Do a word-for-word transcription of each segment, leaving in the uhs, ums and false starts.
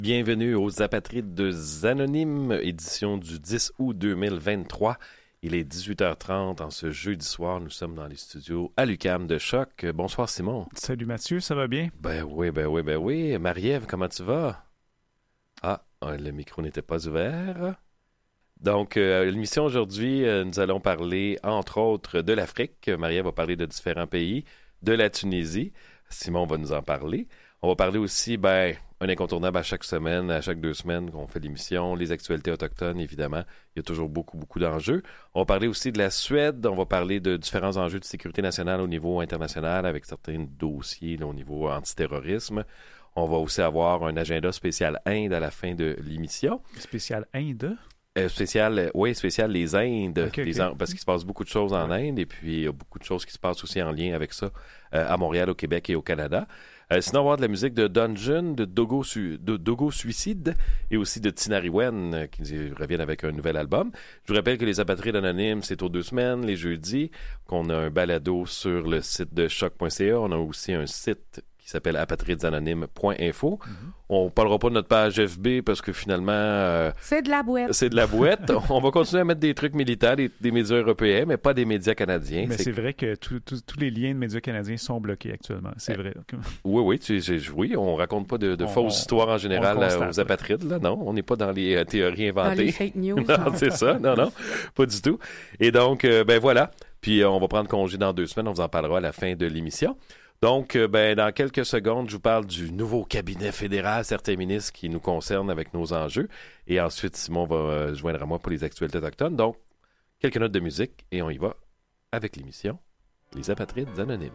Bienvenue aux Apatrides Anonymes, édition du dix août deux mille vingt-trois. Il est dix-huit heures trente en ce jeudi soir. Nous sommes dans les studios à l'U Q A M de Choc. Bonsoir Simon. Salut Mathieu, ça va bien? Ben oui, ben oui, ben oui. Marie-Ève, comment tu vas? Ah, le micro n'était pas ouvert. Donc, euh, l'émission aujourd'hui, euh, nous allons parler entre autres de l'Afrique. Marie-Ève va parler de différents pays, de la Tunisie. Simon va nous en parler. On va parler aussi, ben, un incontournable à chaque semaine, à chaque deux semaines qu'on fait l'émission, les actualités autochtones, évidemment. Il y a toujours beaucoup, beaucoup d'enjeux. On va parler aussi de la Suède. On va parler de différents enjeux de sécurité nationale au niveau international avec certains dossiers là, au niveau antiterrorisme. On va aussi avoir un agenda spécial Inde à la fin de l'émission. Spécial Inde? Euh, spécial, euh, oui, spécial les Indes, okay, les, okay. Parce qu'il se passe beaucoup de choses en ouais. Inde et puis il y a beaucoup de choses qui se passent aussi en lien avec ça euh, à Montréal, au Québec et au Canada. Euh, sinon, on va avoir de la musique de Dungeon, de Dogo, Su- de Dogo Suicide et aussi de Tinariwen euh, qui reviennent avec un nouvel album. Je vous rappelle que les Apatrides Anonymes, c'est aux deux semaines, les jeudis, qu'on a un balado sur le site de choc point c a. On a aussi un site qui s'appelle apatridesanonymes point info. Mm-hmm. On ne parlera pas de notre page F B parce que finalement... Euh, c'est de la bouette. C'est de la bouette. On va continuer à mettre des trucs militaires, des, des médias européens, mais pas des médias canadiens. Mais c'est, c'est vrai que tous les liens de médias canadiens sont bloqués actuellement. C'est euh, vrai. Oui, oui. Tu, tu, oui, on raconte pas de, de on, fausses on, histoires en général constate, aux apatrides. Là, non, on n'est pas dans les euh, théories inventées. Dans les fake news. Non, c'est ça. Non, non, pas du tout. Et donc, euh, ben voilà. Puis euh, on va prendre congé dans deux semaines. On vous en parlera à la fin de l'émission. Donc, ben, dans quelques secondes, je vous parle du nouveau cabinet fédéral, certains ministres qui nous concernent avec nos enjeux. Et ensuite, Simon va euh, joindre à moi pour les actualités autochtones. Donc, quelques notes de musique et on y va avec l'émission Les Apatrides Anonymes.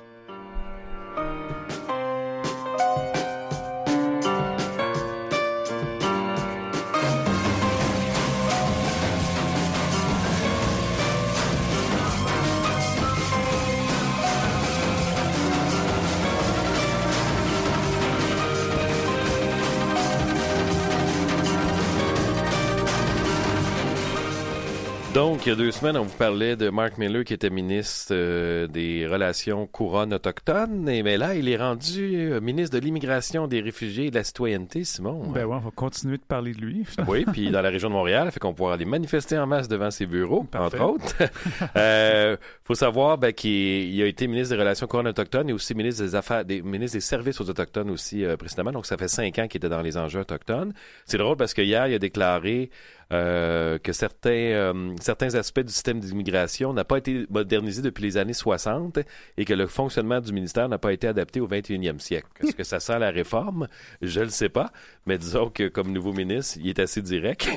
Donc, il y a deux semaines, on vous parlait de Mark Miller qui était ministre euh, des Relations couronnes autochtones. Et mais là, il est rendu euh, ministre de l'Immigration, des Réfugiés et de la Citoyenneté, Simon. Ben ouais, on va continuer de parler de lui. Oui, puis dans la région de Montréal, fait qu'on pourra aller manifester en masse devant ses bureaux, Parfait. entre autres. euh, faut savoir ben, qu'il il a été ministre des Relations couronnes autochtones et aussi ministre des Affaires, des ministre des Services aux Autochtones aussi euh, précédemment. Donc, ça fait cinq ans qu'il était dans les enjeux autochtones. C'est drôle parce que hier, il a déclaré Euh, que certains, euh, certains aspects du système d'immigration n'ont pas été modernisés depuis les années soixante et que le fonctionnement du ministère n'a pas été adapté au vingt et unième siècle. Est-ce que ça sent la réforme? Je ne le sais pas, mais disons que comme nouveau ministre, il est assez direct.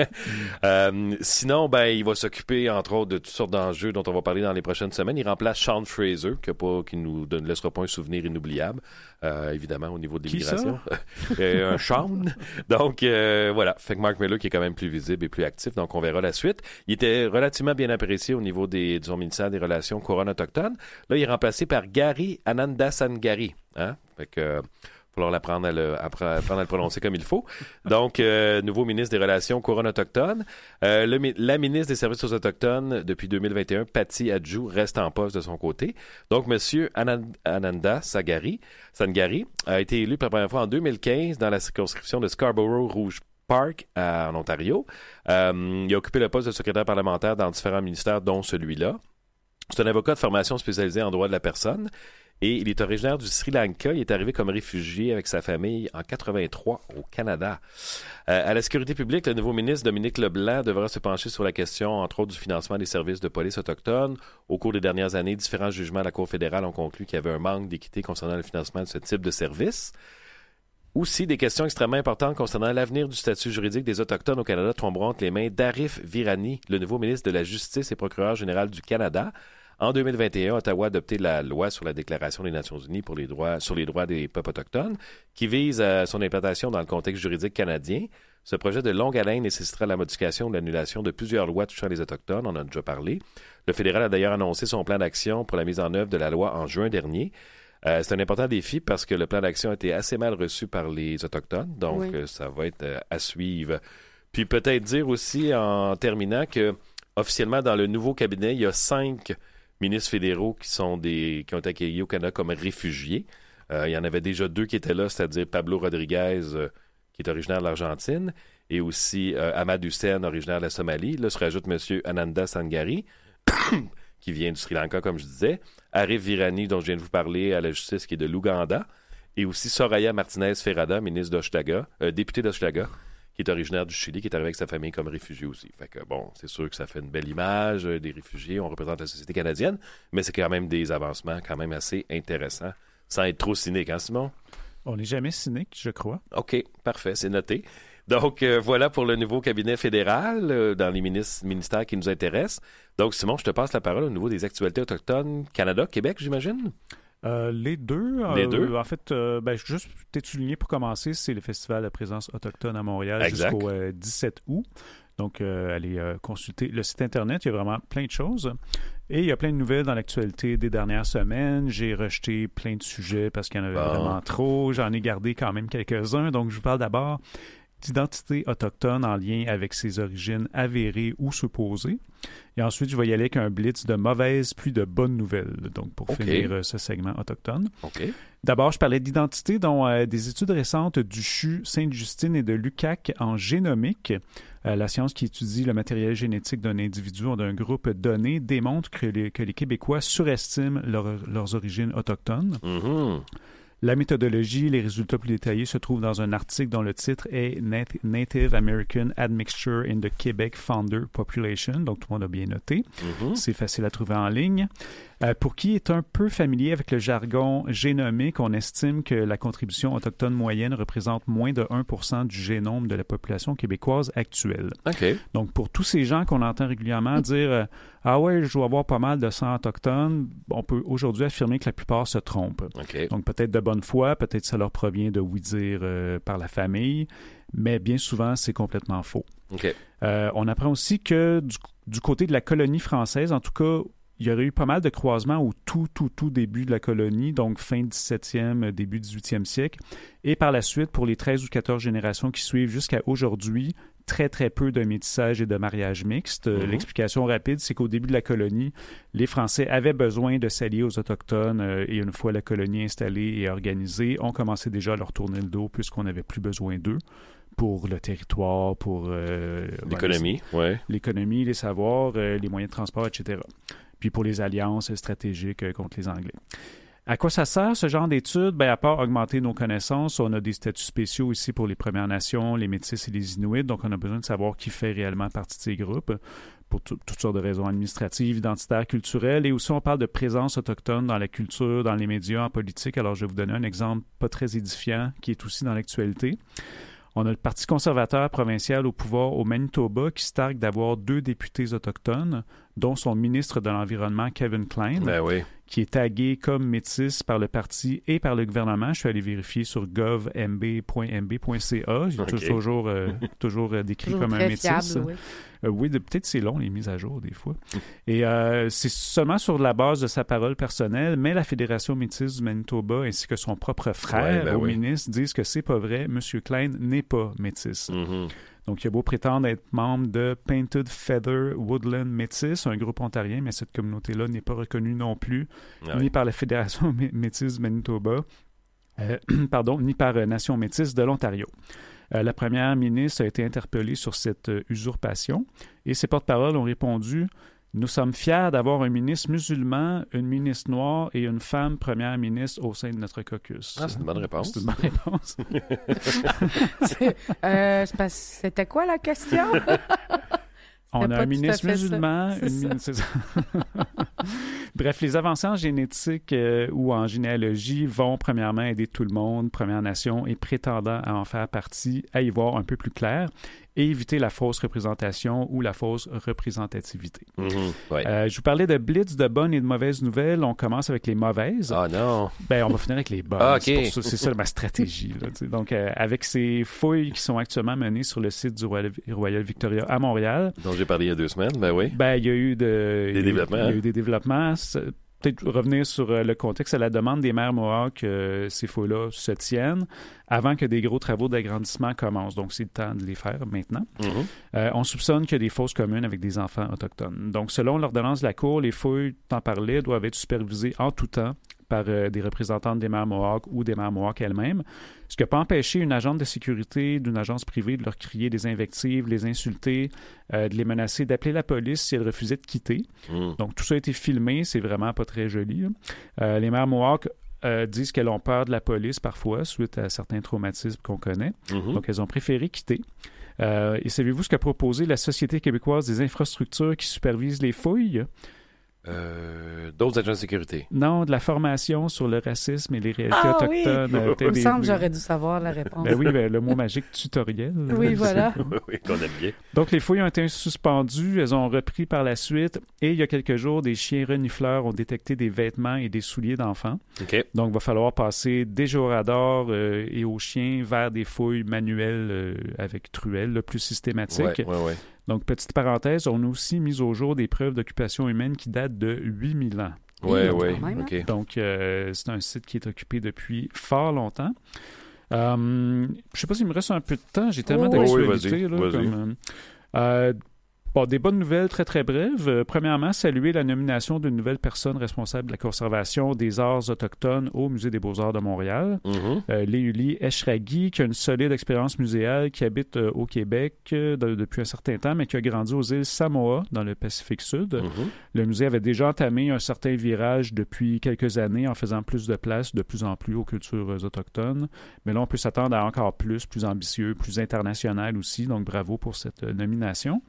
euh, sinon, ben, il va s'occuper, entre autres, de toutes sortes d'enjeux dont on va parler dans les prochaines semaines. Il remplace Sean Fraser, qui ne nous donne, laissera pas un souvenir inoubliable, euh, évidemment, au niveau de l'immigration. euh, un Sean. Donc, euh, voilà. Fait que Mark Miller, qui est quand même plus visible et plus actif, donc on verra la suite. Il était relativement bien apprécié au niveau des, du ministère des Relations couronnes autochtones. Là, il est remplacé par Gary Anandasangari. Hein? Fait que... Euh, Il va falloir l'apprendre à le, apprendre à le prononcer comme il faut. Donc, euh, nouveau ministre des Relations couronnes autochtones. Euh, le, la ministre des Services aux Autochtones, depuis deux mille vingt et un, Patty Adjou, reste en poste de son côté. Donc, M. Anand, Ananda Sangari, Sangari a été élu pour la première fois en deux mille quinze dans la circonscription de Scarborough-Rouge Park, à, en Ontario. Euh, il a occupé le poste de secrétaire parlementaire dans différents ministères, dont celui-là. C'est un avocat de formation spécialisé en droit de la personne. Et il est originaire du Sri Lanka. Il est arrivé comme réfugié avec sa famille en quatre-vingt-trois au Canada. Euh, à la sécurité publique, le nouveau ministre Dominique Leblanc devra se pencher sur la question, entre autres, du financement des services de police autochtones. Au cours des dernières années, différents jugements de la Cour fédérale ont conclu qu'il y avait un manque d'équité concernant le financement de ce type de services. Aussi, des questions extrêmement importantes concernant l'avenir du statut juridique des Autochtones au Canada tomberont entre les mains d'Arif Virani, le nouveau ministre de la Justice et procureur général du Canada. En deux mille vingt et un, Ottawa a adopté la loi sur la Déclaration des Nations unies pour les droits, sur les droits des peuples autochtones, qui vise à son implantation dans le contexte juridique canadien. Ce projet de longue haleine nécessitera la modification ou l'annulation de plusieurs lois touchant les Autochtones, on en a déjà parlé. Le fédéral a d'ailleurs annoncé son plan d'action pour la mise en œuvre de la loi en juin dernier. Euh, c'est un important défi parce que le plan d'action a été assez mal reçu par les Autochtones, donc oui. euh, ça va être euh, à suivre. Puis peut-être dire aussi, en terminant, que officiellement, dans le nouveau cabinet, il y a cinq ministres fédéraux qui sont des qui ont été accueillis au Canada comme réfugiés. Euh, il y en avait déjà deux qui étaient là, c'est-à-dire Pablo Rodriguez, euh, qui est originaire de l'Argentine, et aussi euh, Ahmad Hussein, originaire de la Somalie. Là se rajoute M. Ananda Sangari, qui vient du Sri Lanka, comme je disais. Arif Virani, dont je viens de vous parler, à la justice, qui est de l'Ouganda. Et aussi Soraya Martinez Ferrada, ministre d'Hochelaga, euh, députée d'Hochelaga, qui est originaire du Chili, qui est arrivé avec sa famille comme réfugié aussi. Fait que bon, c'est sûr que ça fait une belle image euh, des réfugiés, on représente la société canadienne, mais c'est quand même des avancements quand même assez intéressants, sans être trop cynique, hein Simon? On n'est jamais cynique, je crois. OK, parfait, c'est noté. Donc, euh, voilà pour le nouveau cabinet fédéral euh, dans les ministres, ministères qui nous intéressent. Donc, Simon, je te passe la parole au niveau des actualités autochtones Canada, Québec, j'imagine? Euh, les deux. Les euh, deux. En fait, euh, ben, juste peut-être souligner pour commencer, c'est le Festival de présence autochtone à Montréal exact. jusqu'au euh, dix-sept août. Donc, euh, allez euh, consulter le site Internet. Il y a vraiment plein de choses. Et il y a plein de nouvelles dans l'actualité des dernières semaines. J'ai rejeté plein de sujets parce qu'il y en avait bon. vraiment trop. J'en ai gardé quand même quelques-uns. Donc, je vous parle d'abord d'identité autochtone en lien avec ses origines avérées ou supposées. Et ensuite, je vais y aller avec un blitz de mauvaises puis de bonnes nouvelles, donc pour okay. finir euh, ce segment autochtone. Okay. D'abord, je parlais d'identité, dont euh, des études récentes du C H U, Sainte-Justine et de l'U Q A C en génomique, euh, la science qui étudie le matériel génétique d'un individu ou d'un groupe donné, démontre que les, que les Québécois surestiment leur, leurs origines autochtones. Mm-hmm. La méthodologie, les résultats plus détaillés se trouvent dans un article dont le titre est Native American Admixture in the Quebec Founder Population, donc tout le monde a bien noté. Mm-hmm. C'est facile à trouver en ligne. Euh, pour qui est un peu familier avec le jargon génomique, on estime que la contribution autochtone moyenne représente moins de un pour cent du génome de la population québécoise actuelle. Okay. Donc, pour tous ces gens qu'on entend régulièrement dire euh, « Ah ouais, je dois avoir pas mal de sang autochtone », on peut aujourd'hui affirmer que la plupart se trompent. Okay. Donc, peut-être de bonne foi, peut-être ça leur provient de oui-dire euh, par la famille, mais bien souvent, c'est complètement faux. Okay. Euh, on apprend aussi que du, du côté de la colonie française, en tout cas, il y aurait eu pas mal de croisements au tout, tout, tout début de la colonie, donc fin dix-septième, début dix-huitième siècle. Et par la suite, pour les treize ou quatorze générations qui suivent jusqu'à aujourd'hui, très, très peu de métissage et de mariage mixte. Mm-hmm. L'explication rapide, c'est qu'au début de la colonie, les Français avaient besoin de s'allier aux Autochtones euh, et une fois la colonie installée et organisée, on commençait déjà à leur tourner le dos puisqu'on n'avait plus besoin d'eux pour le territoire, pour... Euh, l'économie, ben, ouais. L'économie, les savoirs, euh, les moyens de transport, et cetera. Puis pour les alliances stratégiques euh, contre les Anglais. À quoi ça sert, ce genre d'études? Bien, à part augmenter nos connaissances, on a des statuts spéciaux ici pour les Premières Nations, les Métis et les Inuits, donc on a besoin de savoir qui fait réellement partie de ces groupes pour t- toutes sortes de raisons administratives, identitaires, culturelles, et aussi on parle de présence autochtone dans la culture, dans les médias, en politique. Alors, je vais vous donner un exemple pas très édifiant qui est aussi dans l'actualité. On a le Parti conservateur provincial au pouvoir au Manitoba qui se targue d'avoir deux députés autochtones, dont son ministre de l'Environnement, Kevin Klein, ben oui. qui est tagué comme métis par le parti et par le gouvernement. Je suis allé vérifier sur gov m b point m b point c a. Il est okay. toujours, euh, toujours euh, décrit toujours comme un métis. Fiable, oui, euh, oui de, peut-être c'est long, les mises à jour, des fois. Et euh, c'est seulement sur la base de sa parole personnelle, mais la Fédération métisse du Manitoba ainsi que son propre frère ouais, ben au oui. ministre disent que c'est pas vrai. M. Klein n'est pas métis. Mm-hmm. Donc, il a beau prétendre être membre de Painted Feather Woodland Métis, un groupe ontarien, mais cette communauté-là n'est pas reconnue non plus, ah ni oui. par la Fédération métisse du Manitoba, euh, pardon, ni par euh, Nation métisse de l'Ontario. Euh, la première ministre a été interpellée sur cette euh, usurpation et ses porte-paroles ont répondu « Nous sommes fiers d'avoir un ministre musulman, une ministre noire et une femme première ministre au sein de notre caucus. » Ah, c'est une bonne réponse. C'est une bonne réponse. c'est, euh, c'est c'était quoi la question? On a un ministre musulman, ça. une ministre... Bref, les avancées en génétique euh, ou en généalogie vont premièrement aider tout le monde, Première Nation et prétendant à en faire partie, à y voir un peu plus clair et éviter la fausse représentation ou la fausse représentativité. Mm-hmm, ouais. euh, je vous parlais de blitz de bonnes et de mauvaises nouvelles. On commence avec les mauvaises. Ah non! Ben, on va finir avec les bonnes. Ah, okay. c'est, pour ça, c'est ça ma stratégie. Là, donc, euh, avec ces fouilles qui sont actuellement menées sur le site du Royal, Royal Victoria à Montréal. Dont j'ai parlé il y a deux semaines, ben oui. Ben, il y a eu de, des il y a, développements. Il y a eu des développements. Peut-être revenir sur euh, le contexte à la demande des maires Mohawks, euh, ces fouilles-là se tiennent avant que des gros travaux d'agrandissement commencent. Donc, c'est le temps de les faire maintenant. Mm-hmm. Euh, on soupçonne qu'il y a des fosses communes avec des enfants autochtones. Donc, selon l'ordonnance de la Cour, les fouilles, t'en parlais, doivent être supervisées en tout temps par euh, des représentantes des mères Mohawks ou des mères Mohawks elles-mêmes, ce qui n'a pas empêché une agente de sécurité d'une agence privée de leur crier des invectives, les insulter, euh, de les menacer, d'appeler la police si elles refusaient de quitter. Mm. Donc, tout ça a été filmé, c'est vraiment pas très joli. Euh, les mères Mohawks euh, disent qu'elles ont peur de la police parfois, suite à certains traumatismes qu'on connaît. Mm-hmm. Donc, elles ont préféré quitter. Euh, et savez-vous ce qu'a proposé la Société québécoise des infrastructures qui supervise les fouilles? Euh, d'autres agents de sécurité. Non, de la formation sur le racisme et les réalités ah, autochtones. Oui. Euh, Il me des... semble que j'aurais dû savoir la réponse. Ben oui, ben, le mot magique tutoriel. Oui, voilà. Oui, qu'on aime bien. Donc, les fouilles ont été suspendues. Elles ont repris par la suite. Et il y a quelques jours, des chiens renifleurs ont détecté des vêtements et des souliers d'enfants. Okay. Donc, il va falloir passer déjà au radar euh, et aux chiens vers des fouilles manuelles euh, avec truelle, le plus systématique. Oui, oui, oui. Donc, petite parenthèse, on a aussi mis au jour des preuves d'occupation humaine qui datent de huit mille ans. Oui, oui, OK. Donc, euh, c'est un site qui est occupé depuis fort longtemps. Euh, je ne sais pas s'il me reste un peu de temps. J'ai tellement oh, d'actualités. Oui, vas-y, là, vas-y. Comme, euh, bon, des bonnes nouvelles très, très brèves. Euh, premièrement, saluer la nomination d'une nouvelle personne responsable de la conservation des arts autochtones au Musée des Beaux-Arts de Montréal. Mm-hmm. Euh, Léuli Eshraghi, qui a une solide expérience muséale, qui habite euh, au Québec euh, de, depuis un certain temps, mais qui a grandi aux îles Samoa, dans le Pacifique Sud. Mm-hmm. Le musée avait déjà entamé un certain virage depuis quelques années en faisant plus de place de plus en plus aux cultures euh, autochtones. Mais là, on peut s'attendre à encore plus, plus ambitieux, plus international aussi. Donc, bravo pour cette euh, nomination.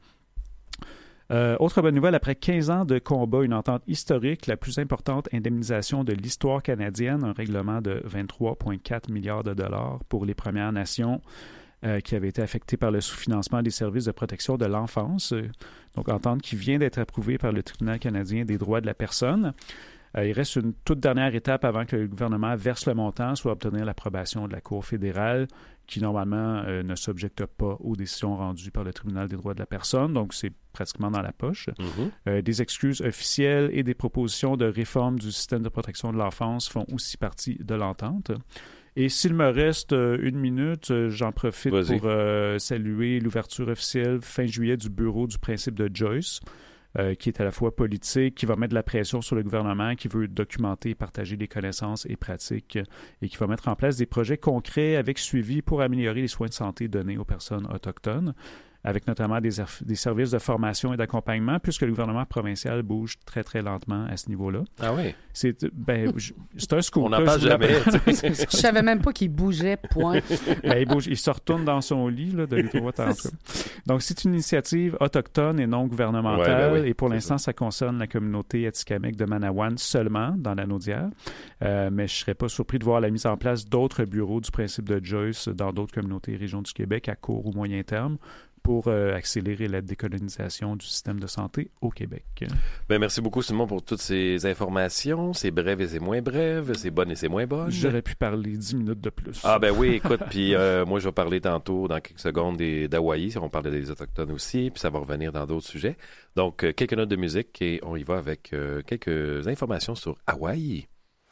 Euh, autre bonne nouvelle, après quinze ans de combat, une entente historique, la plus importante indemnisation de l'histoire canadienne, un règlement de vingt-trois virgule quatre milliards de dollars pour les Premières Nations euh, qui avaient été affectées par le sous-financement des services de protection de l'enfance. Donc, entente qui vient d'être approuvée par le Tribunal canadien des droits de la personne. Euh, il reste une toute dernière étape avant que le gouvernement verse le montant, soit obtenir l'approbation de la Cour fédérale, qui normalement euh, ne s'objecte pas aux décisions rendues par le Tribunal des droits de la personne. Donc, c'est pratiquement dans la poche. Mm-hmm. Euh, des excuses officielles et des propositions de réforme du système de protection de l'enfance font aussi partie de l'entente. Et s'il me reste euh, une minute, euh, j'en profite Vas-y. pour euh, saluer l'ouverture officielle fin juillet du bureau du principe de Joyce, Euh, qui est à la fois politique, qui va mettre de la pression sur le gouvernement, qui veut documenter et partager des connaissances et pratiques et qui va mettre en place des projets concrets avec suivi pour améliorer les soins de santé donnés aux personnes autochtones, avec notamment des, des services de formation et d'accompagnement, puisque le gouvernement provincial bouge très, très lentement à ce niveau-là. Ah oui? C'est, ben, c'est un scoop. On n'en parle jamais. Je savais même pas qu'il bougeait, point. Ben, il bouge, il se retourne dans son lit là, de droite en tout. Donc, c'est une initiative autochtone et non gouvernementale, ouais, ben oui, et pour l'instant, ça. ça concerne la communauté atikamekw de Manawan seulement dans la Naudière. Euh, mais je ne serais pas surpris de voir la mise en place d'autres bureaux du principe de Joyce dans d'autres communautés et régions du Québec à court ou moyen terme, pour euh, accélérer la décolonisation du système de santé au Québec. Bien, merci beaucoup, Simon, pour toutes ces informations. C'est bref et c'est moins bref, c'est bonne et c'est moins bonne. J'aurais pu parler dix minutes de plus. Ah ben oui, écoute, puis euh, moi, je vais parler tantôt, dans quelques secondes, des, d'Hawaï. On parle des Autochtones aussi, puis ça va revenir dans d'autres sujets. Donc, euh, quelques notes de musique et on y va avec euh, quelques informations sur Hawaï.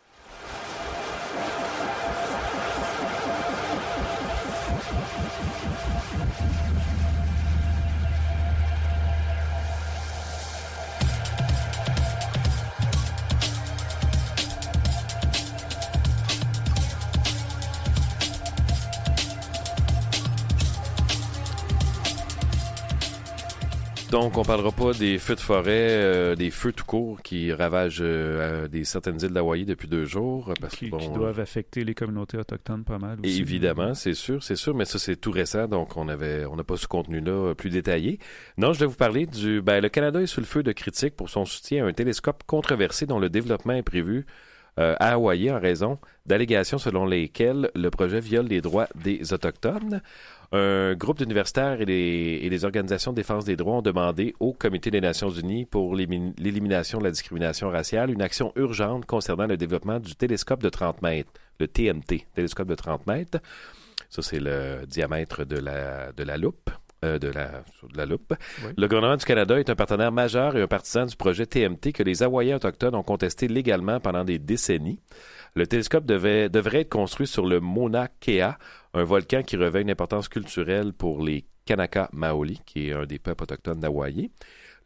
Donc, on parlera pas des feux de forêt, euh, des feux tout court qui ravagent euh, des certaines îles d'Hawaï depuis deux jours. Parce qui, que, bon, qui doivent affecter les communautés autochtones pas mal aussi. Évidemment, c'est sûr, c'est sûr, mais ça, c'est tout récent, donc on avait, on n'a pas ce contenu-là plus détaillé. Non, je vais vous parler du... Ben, le Canada est sous le feu de critiques pour son soutien à un télescope controversé dont le développement est prévu euh, à Hawaï en raison d'allégations selon lesquelles le projet viole les droits des Autochtones. Un groupe d'universitaires et des, et des organisations de défense des droits ont demandé au Comité des Nations Unies pour l'élimination de la discrimination raciale une action urgente concernant le développement du télescope de trente mètres, le T M T, télescope de trente mètres. Ça, c'est le diamètre de la, de la loupe. Euh, de, la, de la loupe. Oui. Le gouvernement du Canada est un partenaire majeur et un partisan du projet T M T que les Hawaïens autochtones ont contesté légalement pendant des décennies. Le télescope devait, devrait être construit sur le Mauna Kea, un volcan qui revêt une importance culturelle pour les Kanaka Maoli, qui est un des peuples autochtones d'Hawaï.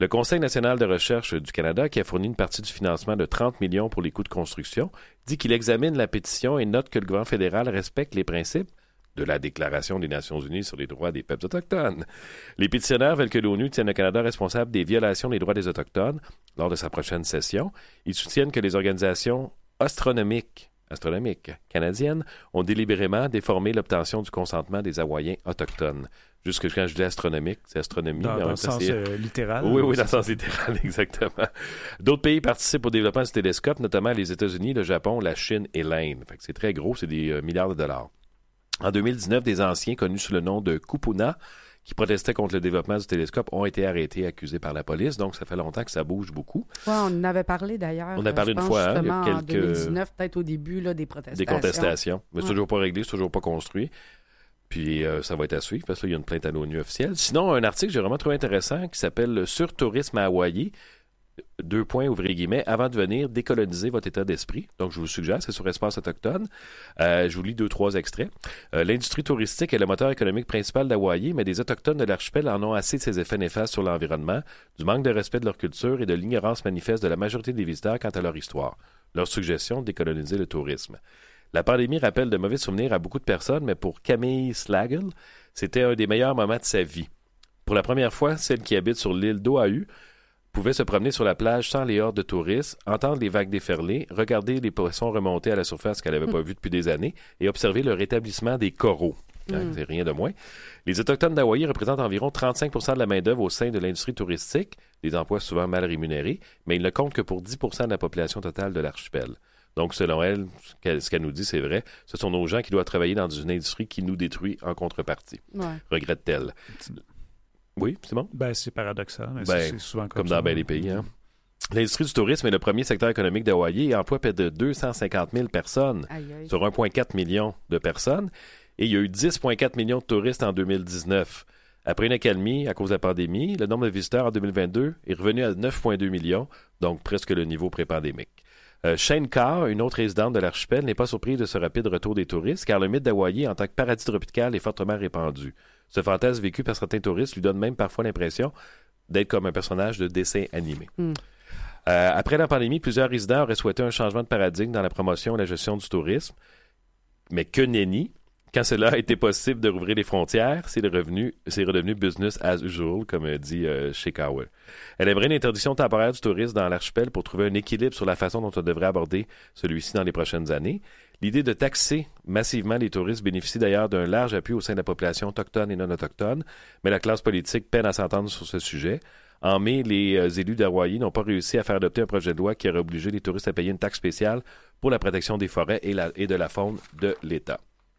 Le Conseil national de recherche du Canada, qui a fourni une partie du financement de trente millions pour les coûts de construction, dit qu'il examine la pétition et note que le gouvernement fédéral respecte les principes de la Déclaration des Nations unies sur les droits des peuples autochtones. Les pétitionnaires veulent que l'ONU tienne le Canada responsable des violations des droits des Autochtones lors de sa prochaine session. Ils soutiennent que les organisations astronomiques astronomiques canadiennes ont délibérément déformé l'obtention du consentement des Hawaïens autochtones. Jusque quand je dis astronomique, c'est astronomie. Dans, mais en dans même le temps, sens c'est... euh, littéral. Oui, oui, dans le sens littéral, exactement. D'autres pays participent au développement du télescope, notamment les États-Unis, le Japon, la Chine et l'Inde. Fait que c'est très gros, c'est des euh, milliards de dollars. En deux mille dix-neuf, des anciens connus sous le nom de Kupuna, qui protestaient contre le développement du télescope, ont été arrêtés et accusés par la police. Donc, ça fait longtemps que ça bouge beaucoup. Ouais, on en avait parlé d'ailleurs. On en a parlé je une pense, fois, hein, il y a justement, quelques... en deux mille dix-neuf, peut-être au début, là, des protestations. Des contestations. Mais c'est Ouais. toujours pas réglé, c'est toujours pas construit. Puis euh, ça va être à suivre, parce qu'il y a une plainte à l'ONU officielle. Sinon, un article que j'ai vraiment trouvé intéressant qui s'appelle « Sur tourisme à Hawaï ». Deux points, ouvrez guillemets, avant de venir décoloniser votre état d'esprit. Donc, je vous suggère, c'est sur Espace Autochtone. Euh, je vous lis deux, trois extraits. Euh, L'industrie touristique est le moteur économique principal d'Hawaï, mais des Autochtones de l'archipel en ont assez de ses effets néfastes sur l'environnement, du manque de respect de leur culture et de l'ignorance manifeste de la majorité des visiteurs quant à leur histoire. Leur suggestion, décoloniser le tourisme. La pandémie rappelle de mauvais souvenirs à beaucoup de personnes, mais pour Camille Slagle, c'était un des meilleurs moments de sa vie. Pour la première fois, celle qui habite sur l'île d'Oahu pouvait se promener sur la plage sans les hordes de touristes, entendre les vagues déferler, regarder les poissons remonter à la surface qu'elle n'avait pas vu depuis des années et observer le rétablissement des coraux. Hein, Mm. c'est rien de moins. Les Autochtones d'Hawaï représentent environ trente-cinq pour cent de la main-d'œuvre au sein de l'industrie touristique, des emplois souvent mal rémunérés, mais ils ne comptent que pour dix pour cent de la population totale de l'archipel. Donc, selon elle, ce qu'elle, ce qu'elle nous dit, c'est vrai, ce sont nos gens qui doivent travailler dans une industrie qui nous détruit en contrepartie. Ouais. Regrette-t-elle. Oui, c'est bon? Ben, c'est paradoxal. Mais Ben, c'est, c'est souvent comme, Comme ça. dans bien des pays, hein? L'industrie du tourisme est le premier secteur économique d'Hawaï et emploie près de deux cent cinquante mille personnes Aïe, aïe. sur un virgule quatre million de personnes. Et il y a eu dix virgule quatre millions de touristes en deux mille dix-neuf. Après une accalmie à cause de la pandémie, le nombre de visiteurs en deux mille vingt-deux est revenu à neuf virgule deux millions, donc presque le niveau pré-pandémique. Euh, Shane Carr, une autre résidente de l'archipel, n'est pas surprise de ce rapide retour des touristes, car le mythe d'Hawaï en tant que paradis tropical est fortement répandu. Ce fantasme vécu par certains touristes lui donne même parfois l'impression d'être comme un personnage de dessin animé. Mm. Euh, après la pandémie, plusieurs résidents auraient souhaité un changement de paradigme dans la promotion et la gestion du tourisme, mais que nenni. Quand cela a été possible de rouvrir les frontières, c'est, revenu, c'est redevenu business as usual, comme dit euh, Shikawa. Elle aimerait une interdiction temporaire du tourisme dans l'archipel pour trouver un équilibre sur la façon dont on devrait aborder celui-ci dans les prochaines années. L'idée de taxer massivement les touristes bénéficie d'ailleurs d'un large appui au sein de la population autochtone et non autochtone, mais la classe politique peine à s'entendre sur ce sujet. En mai, les euh, élus d'Hawaï n'ont pas réussi à faire adopter un projet de loi qui aurait obligé les touristes à payer une taxe spéciale pour la protection des forêts et, la, et de la faune de l'État.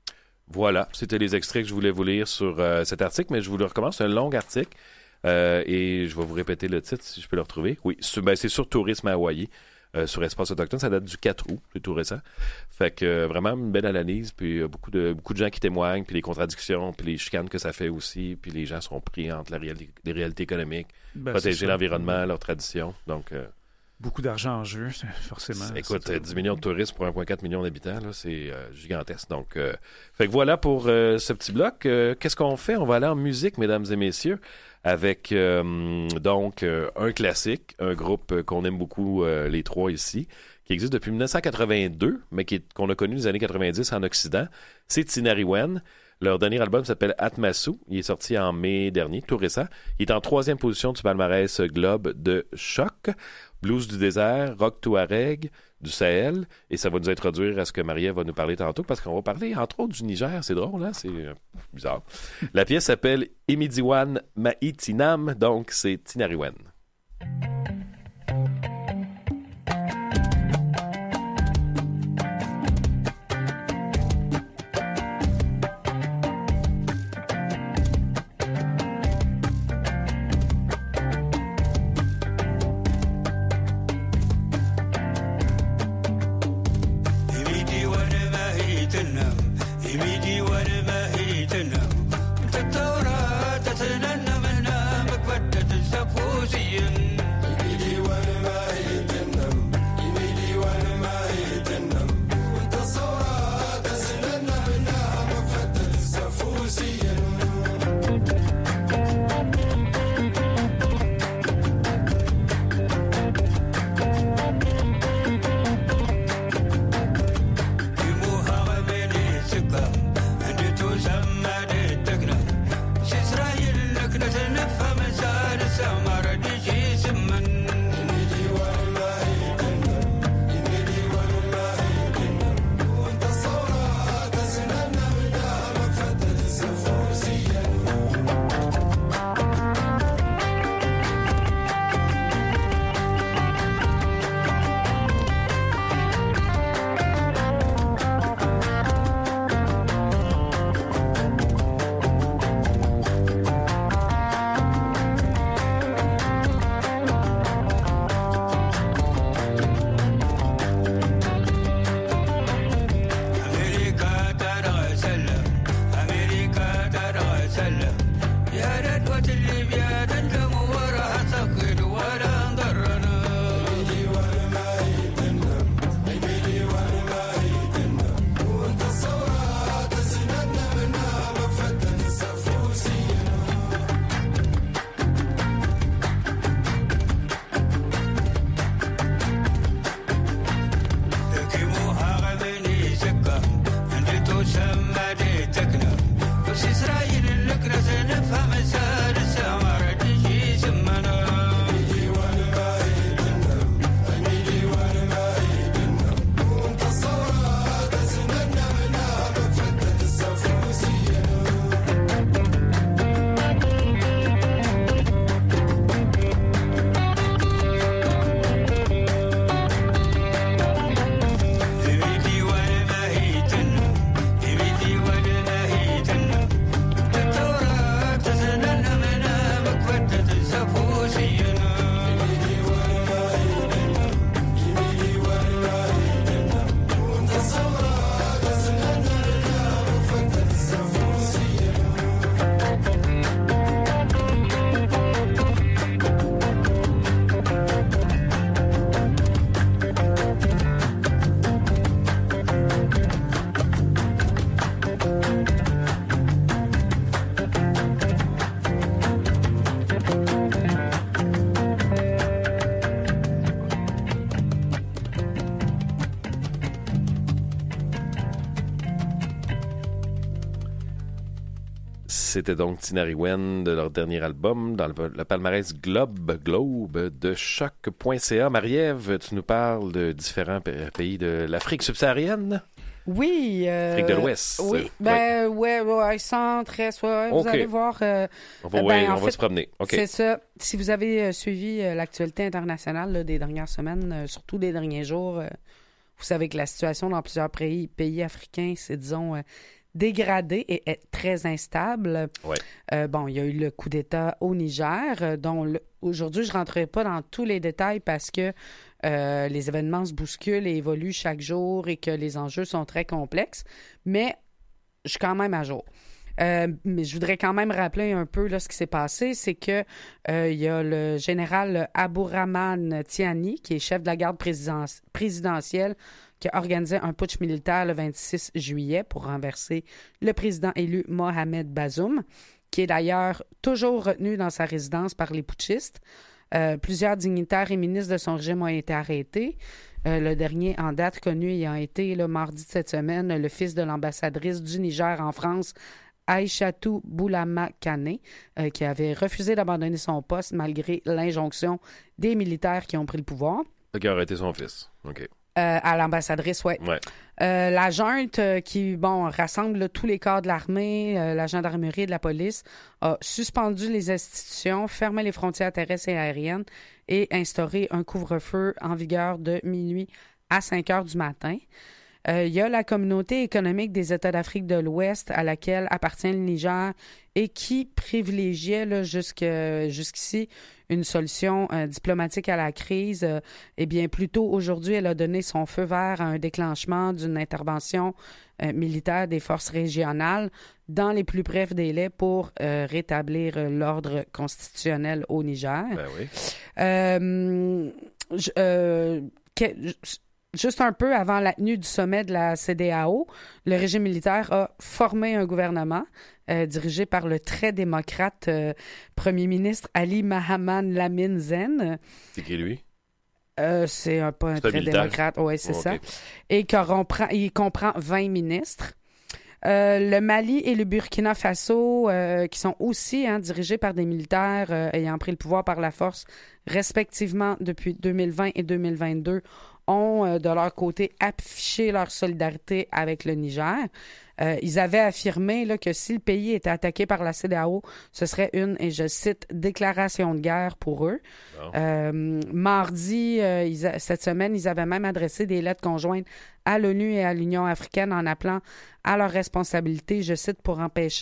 Voilà, c'était les extraits que je voulais vous lire sur euh, cet article, mais je vous le recommande, c'est un long article euh, et je vais vous répéter le titre si je peux le retrouver. Oui, c'est, ben, c'est sur Tourisme à Hawaï, euh, sur Espace Autochtone, ça date du quatre août, c'est tout récent. Fait que euh, vraiment une belle analyse, puis euh, beaucoup de beaucoup de gens qui témoignent, puis les contradictions, puis les chicanes que ça fait aussi, puis les gens sont pris entre la réalité, les réalités économiques, Ben, protéger c'est ça. l'environnement, leurs traditions, donc... Euh, Beaucoup d'argent en jeu, forcément. Écoute, C'est- dix millions de touristes pour un virgule quatre million d'habitants, là, c'est euh, gigantesque. Donc, euh, fait que voilà pour euh, ce petit bloc. Euh, qu'est-ce qu'on fait? On va aller en musique, mesdames et messieurs, avec euh, donc euh, un classique, un groupe euh, qu'on aime beaucoup, euh, les trois ici, qui existe depuis dix-neuf cent quatre-vingt-deux, mais qui est, qu'on a connu dans les années quatre-vingt-dix en Occident. C'est Tinariwen. Leur dernier album s'appelle Atmasu. Il est sorti en mai dernier, tout récent. Il est en troisième position du palmarès Globe de Choc. Blues du désert, rock touareg, du Sahel. Et ça va nous introduire à ce que Marie va nous parler tantôt, parce qu'on va parler, entre autres, du Niger. C'est drôle, hein? C'est euh, bizarre. La pièce s'appelle Imidiwan Ma'itinam, donc c'est Tinariwen. Tataura, tatanana, mana, makwadda, tasafusi, C'était donc Tinari Wen de leur dernier album dans le, le palmarès Globe, Globe de choc point c a. Marie-Ève, tu nous parles de différents pays de l'Afrique subsaharienne? Oui. Euh, Afrique de l'Ouest. Oui, ben ouais, ouais, ouais centre, est, ouais, vous okay. allez voir. Euh, on va, ben, ouais, on fait, va se promener. Okay. C'est ça. Si vous avez euh, suivi euh, l'actualité internationale là, des dernières semaines, euh, surtout des derniers jours, euh, vous savez que la situation dans plusieurs pays, pays africains, c'est disons... Euh, dégradée et est très instable. Ouais. Euh, bon, il y a eu le coup d'État au Niger, euh, dont le, aujourd'hui, je ne rentrerai pas dans tous les détails parce que euh, les événements se bousculent et évoluent chaque jour et que les enjeux sont très complexes, mais je suis quand même à jour. Euh, mais je voudrais quand même rappeler un peu là, ce qui s'est passé, c'est que euh, il y a le général Abourahmane Tiani, qui est chef de la garde président- présidentielle, qui a organisé un putsch militaire le vingt-six juillet pour renverser le président élu Mohamed Bazoum, qui est d'ailleurs toujours retenu dans sa résidence par les putschistes. Euh, plusieurs dignitaires et ministres de son régime ont été arrêtés. Euh, le dernier en date connu ayant été, le mardi de cette semaine, le fils de l'ambassadrice du Niger en France, Aïchatou Boulama Kane, euh, qui avait refusé d'abandonner son poste malgré l'injonction des militaires qui ont pris le pouvoir. Qui a arrêté son fils. OK. Euh, à l'ambassadrice, oui. Ouais. Euh, la junte euh, qui, bon, rassemble là, tous les corps de l'armée, euh, la gendarmerie et de la police, a suspendu les institutions, fermé les frontières terrestres et aériennes et instauré un couvre-feu en vigueur de minuit à cinq heures du matin. Euh, il y a la communauté économique des États d'Afrique de l'Ouest à laquelle appartient le Niger et qui privilégiait là, jusque, jusqu'ici une solution euh, diplomatique à la crise. Euh, eh bien, plus tôt aujourd'hui, elle a donné son feu vert à un déclenchement d'une intervention euh, militaire des forces régionales dans les plus brefs délais pour euh, rétablir euh, l'ordre constitutionnel au Niger. Ben oui. Euh, je, euh, que, je, Juste un peu avant la tenue du sommet de la C D A O, le régime militaire a formé un gouvernement euh, dirigé par le très démocrate euh, premier ministre Ali Mahaman Lamine Zen. C'est qui, lui? Euh, c'est un, pas un c'est très un démocrate, oui, c'est oh, ça. Okay. Et comprend, il comprend vingt ministres. Euh, le Mali et le Burkina Faso, euh, qui sont aussi hein, dirigés par des militaires euh, ayant pris le pouvoir par la force, respectivement depuis deux mille vingt et deux mille vingt-deux, ont euh, de leur côté affiché leur solidarité avec le Niger. Euh, ils avaient affirmé là, que si le pays était attaqué par la C D A O, ce serait une, et je cite, déclaration de guerre pour eux. Oh. Euh, mardi, euh, ils a, cette semaine, ils avaient même adressé des lettres conjointes à l'ONU et à l'Union africaine en appelant à leur responsabilité, je cite, pour empêcher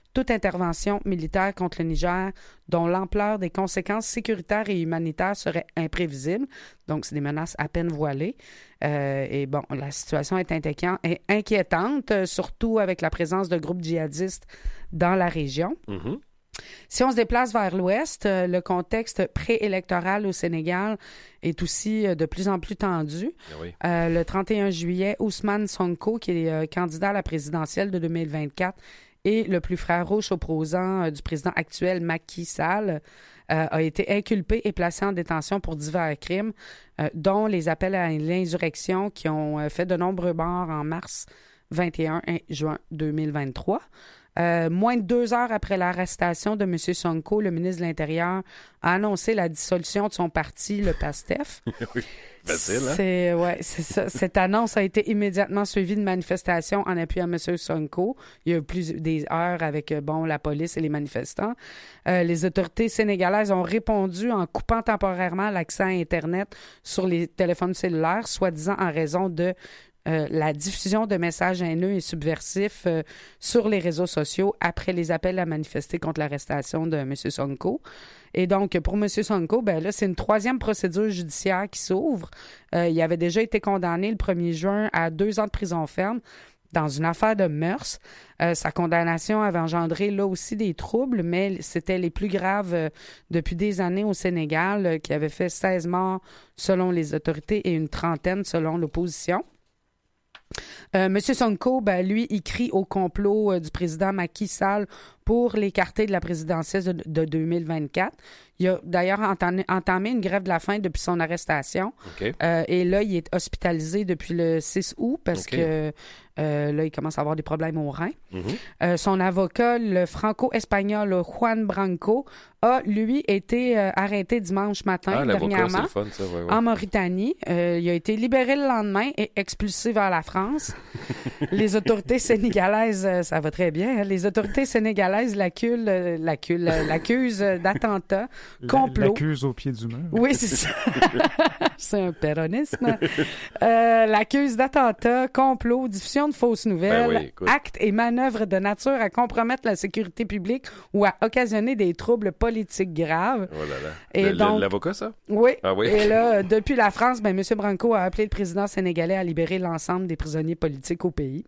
toute intervention militaire contre le Niger dont l'ampleur des conséquences sécuritaires et humanitaires serait imprévisible. Donc, c'est des menaces à peine voilées. Euh, et bon, la situation est inquiétante, surtout avec la présence de groupes djihadistes dans la région. Mm-hmm. Si on se déplace vers l'ouest, euh, le contexte préélectoral au Sénégal est aussi euh, de plus en plus tendu. Oui. Euh, le trente et un juillet, Ousmane Sonko, qui est euh, candidat à la présidentielle de deux mille vingt-quatre et le plus farouche opposant euh, du président actuel, Macky Sall, euh, a été inculpé et placé en détention pour divers crimes, euh, dont les appels à l'insurrection qui ont euh, fait de nombreux morts en mars vingt et un et juin deux mille vingt-trois. Euh, moins de deux heures après l'arrestation de M. Sonko, le ministre de l'Intérieur a annoncé la dissolution de son parti, le PASTEF. Oui, facile, hein? C'est, ouais, c'est ça. Cette annonce a été immédiatement suivie de manifestations en appui à M. Sonko. Il y a eu plus des heures avec bon, la police et les manifestants. Euh, les autorités sénégalaises ont répondu en coupant temporairement l'accès à Internet sur les téléphones cellulaires, soi-disant en raison de Euh, la diffusion de messages haineux et subversifs euh, sur les réseaux sociaux après les appels à manifester contre l'arrestation de M. Sonko. Et donc, pour M. Sonko, ben là, c'est une troisième procédure judiciaire qui s'ouvre. Euh, il avait déjà été condamné le premier juin à deux ans de prison ferme dans une affaire de mœurs. Euh, sa condamnation avait engendré là aussi des troubles, mais c'était les plus graves euh, depuis des années au Sénégal, euh, qui avait fait seize morts selon les autorités et une trentaine selon l'opposition. Euh, M. Sonko, ben, lui, il crie au complot euh, du président Macky Sall pour l'écarter de la présidentielle de, de deux mille vingt-quatre. Il a d'ailleurs entamé, entamé une grève de la faim depuis son arrestation. Okay. Euh, et là, il est hospitalisé depuis le six août parce okay. que euh, là, il commence à avoir des problèmes aux reins. Mm-hmm. Euh, son avocat, le franco-espagnol Juan Branco, a, lui, été euh, arrêté dimanche matin, ah, dernièrement, c'est le fun, ça, ouais, ouais. en Mauritanie. Euh, il a été libéré le lendemain et expulsé vers la France. Les autorités sénégalaises, euh, ça va très bien, hein, les autorités sénégalaises l'accusent, euh, l'accusent, l'accusent d'attentat, complot. L'accuse au pied du mur. Oui, c'est ça. C'est un péronisme. Euh, l'accuse d'attentat, complot, diffusion de fausses nouvelles, ben oui, actes et manœuvres de nature à compromettre la sécurité publique ou à occasionner des troubles politiques graves. Oh là là. Et le, donc, l'avocat, ça? Oui. Ah oui. Et là, depuis la France, ben, M. Branco a appelé le président sénégalais à libérer l'ensemble des prisonniers politiques au pays.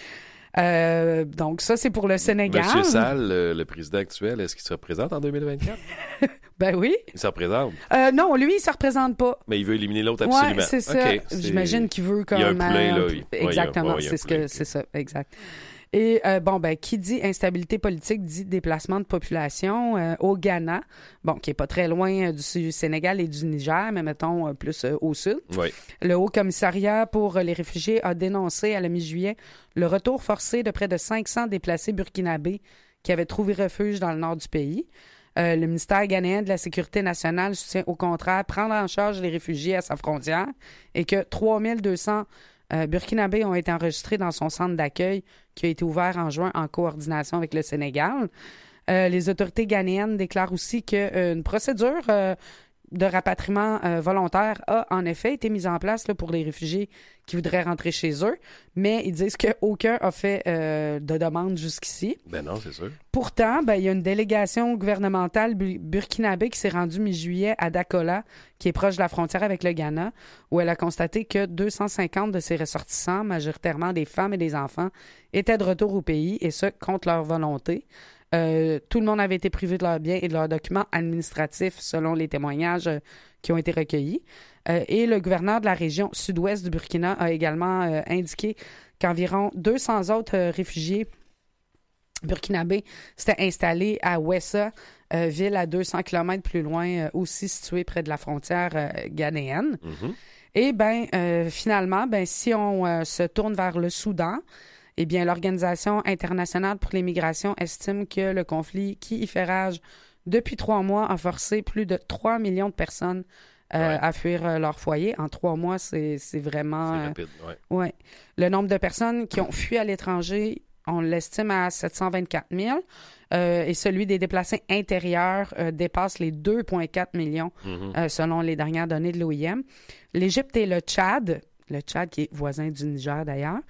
Euh, donc, ça, c'est pour le Sénégal. M. Sall, le, le président actuel, est-ce qu'il se représente en deux mille vingt-quatre? Ben oui. Il se représente? Euh, non, lui, il se représente pas. Mais il veut éliminer l'autre absolument. Oui, c'est ça. Okay, J'imagine c'est... qu'il veut comme... Il y a un poulain, là. Il... Exactement, ouais, c'est, ce que... c'est ça, exact. Et euh, bon, ben, qui dit instabilité politique dit déplacement de population euh, au Ghana, bon, qui est pas très loin euh, du Sénégal et du Niger, mais mettons euh, plus euh, au sud. Oui. Le Haut Commissariat pour les réfugiés a dénoncé à la mi-juillet le retour forcé de près de cinq cents déplacés burkinabés qui avaient trouvé refuge dans le nord du pays. Euh, le ministère ghanéen de la Sécurité nationale soutient au contraire prendre en charge les réfugiés à sa frontière et que trois mille deux cents Euh, Burkinabés ont été enregistrés dans son centre d'accueil qui a été ouvert en juin en coordination avec le Sénégal. Euh, les autorités ghanéennes déclarent aussi qu'une procédure euh, de rapatriement euh, volontaire a en effet été mise en place là, pour les réfugiés qui voudraient rentrer chez eux, mais ils disent qu'aucun a fait euh, de demande jusqu'ici. Ben non, c'est sûr. Pourtant, ben, il y a une délégation gouvernementale bu- burkinabé qui s'est rendue mi-juillet à Dakola, qui est proche de la frontière avec le Ghana, où elle a constaté que deux cent cinquante de ses ressortissants, majoritairement des femmes et des enfants, étaient de retour au pays, et ce, contre leur volonté. Euh, tout le monde avait été privé de leurs biens et de leurs documents administratifs, selon les témoignages euh, qui ont été recueillis. Euh, et le gouverneur de la région sud-ouest du Burkina a également euh, indiqué qu'environ deux cents autres euh, réfugiés burkinabés s'étaient installés à Ouessa, euh, ville à deux cents kilomètres plus loin, euh, aussi située près de la frontière euh, ghanéenne. Mm-hmm. Et ben euh, finalement, ben si on euh, se tourne vers le Soudan, eh bien, l'Organisation internationale pour les migrations estime que le conflit qui y fait rage depuis trois mois a forcé plus de trois millions de personnes euh, ouais. à fuir euh, leur foyer. En trois mois, c'est, c'est vraiment... C'est rapide, oui. Euh, ouais. Le nombre de personnes qui ont fui à l'étranger, on l'estime à sept cent vingt-quatre mille. Euh, et celui des déplacés intérieurs euh, dépasse les deux virgule quatre millions, mm-hmm. euh, selon les dernières données de l'O I M. L'Égypte et le Tchad, le Tchad qui est voisin du Niger d'ailleurs,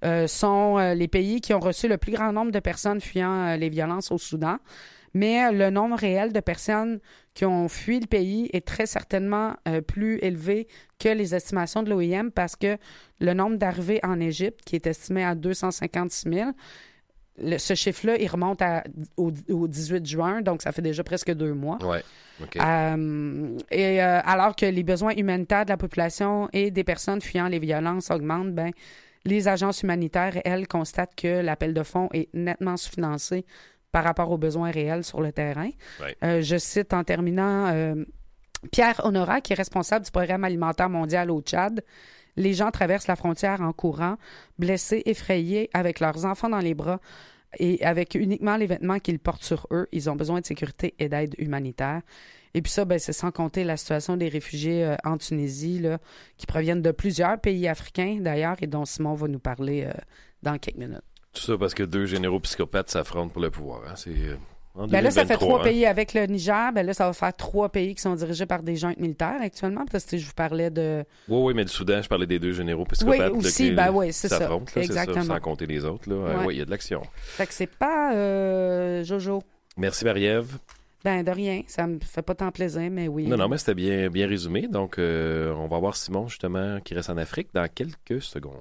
euh, sont euh, les pays qui ont reçu le plus grand nombre de personnes fuyant euh, les violences au Soudan. Mais euh, le nombre réel de personnes qui ont fui le pays est très certainement euh, plus élevé que les estimations de l'O I M parce que le nombre d'arrivées en Égypte, qui est estimé à deux cent cinquante-six mille, le, ce chiffre-là, il remonte à, au, au dix-huit juin, donc ça fait déjà presque deux mois. Ouais. Okay. Euh, et euh, alors que les besoins humanitaires de la population et des personnes fuyant les violences augmentent, ben, les agences humanitaires, elles, constatent que l'appel de fonds est nettement sous-financé par rapport aux besoins réels sur le terrain. Ouais. Euh, je cite en terminant euh, Pierre Honorat, qui est responsable du Programme alimentaire mondial au Tchad. Les gens traversent la frontière en courant, blessés, effrayés, avec leurs enfants dans les bras et avec uniquement les vêtements qu'ils portent sur eux. Ils ont besoin de sécurité et d'aide humanitaire. Et puis ça, ben, c'est sans compter la situation des réfugiés euh, en Tunisie, là, qui proviennent de plusieurs pays africains, d'ailleurs, et dont Simon va nous parler euh, dans quelques minutes. Tout ça parce que deux généraux psychopathes s'affrontent pour le pouvoir. Hein? C'est... Euh... En ben là, ça fait trois hein. pays avec le Niger. Ben là, ça va faire trois pays qui sont dirigés par des juntes militaires actuellement. Parce que je vous parlais de... Oui, oui, mais du Soudan, je parlais des deux généraux psychopathes. Oui, aussi, là, qui ben oui, c'est ça. Là, exactement. C'est ça, sans compter les autres. Là. Ouais. Euh, oui, il y a de l'action. Fait que c'est pas euh, Jojo. Merci, Marie-Ève. Ben, de rien. Ça me fait pas tant plaisir, mais oui. Non, non, mais c'était bien, bien résumé. Donc, euh, on va voir Simon, justement, qui reste en Afrique dans quelques secondes.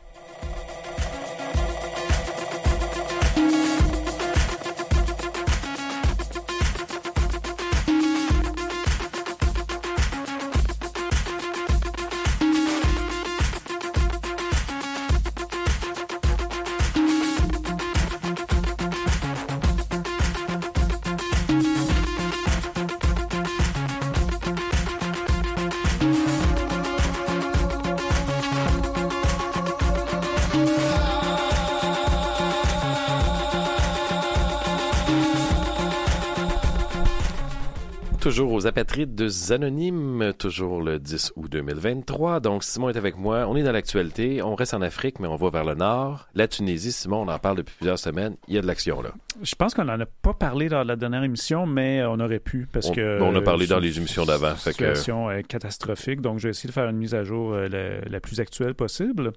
Toujours aux apatrides anonymes, toujours le dix août deux mille vingt-trois. Donc, Simon est avec moi. On est dans l'actualité. On reste en Afrique, mais on va vers le nord. La Tunisie, Simon, on en parle depuis plusieurs semaines. Il y a de l'action, là. Je pense qu'on n'en a pas parlé dans la dernière émission, mais on aurait pu, parce on, que... On a parlé euh, dans les émissions d'avant. C'est une situation que... catastrophique. Donc, je vais essayer de faire une mise à jour euh, la, la plus actuelle possible.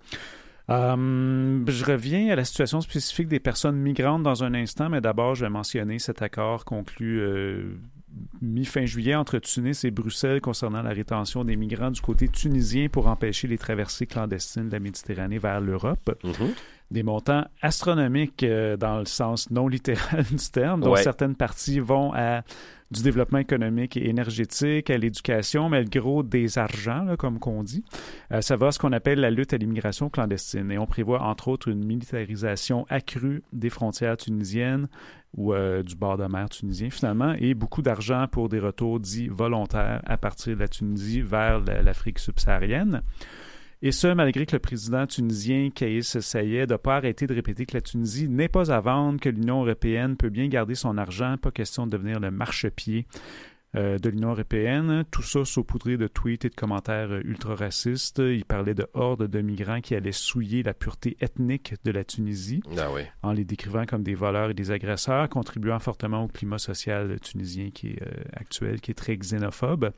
Um, je reviens à la situation spécifique des personnes migrantes dans un instant, mais d'abord, je vais mentionner cet accord conclu euh, mi-fin juillet entre Tunis et Bruxelles concernant la rétention des migrants du côté tunisien pour empêcher les traversées clandestines de la Méditerranée vers l'Europe. Mm-hmm. Des montants astronomiques euh, dans le sens non littéral du terme, dont ouais. certaines parties vont à du développement économique et énergétique, à l'éducation, mais le gros des argents, là, comme qu'on dit, euh, ça va à ce qu'on appelle la lutte à l'immigration clandestine. Et on prévoit, entre autres, une militarisation accrue des frontières tunisiennes ou euh, du bord de mer tunisien, finalement, et beaucoup d'argent pour des retours dits volontaires à partir de la Tunisie vers la, l'Afrique subsaharienne. Et ce, malgré que le président tunisien Kais Saied n'a pas arrêté de répéter que la Tunisie n'est pas à vendre, que l'Union européenne peut bien garder son argent, pas question de devenir le marchepied euh, de l'Union européenne. Tout ça saupoudré de tweets et de commentaires euh, ultra-racistes. Il parlait de hordes de migrants qui allaient souiller la pureté ethnique de la Tunisie, ah oui. en les décrivant comme des voleurs et des agresseurs, contribuant fortement au climat social tunisien qui est euh, actuel, qui est très xénophobe.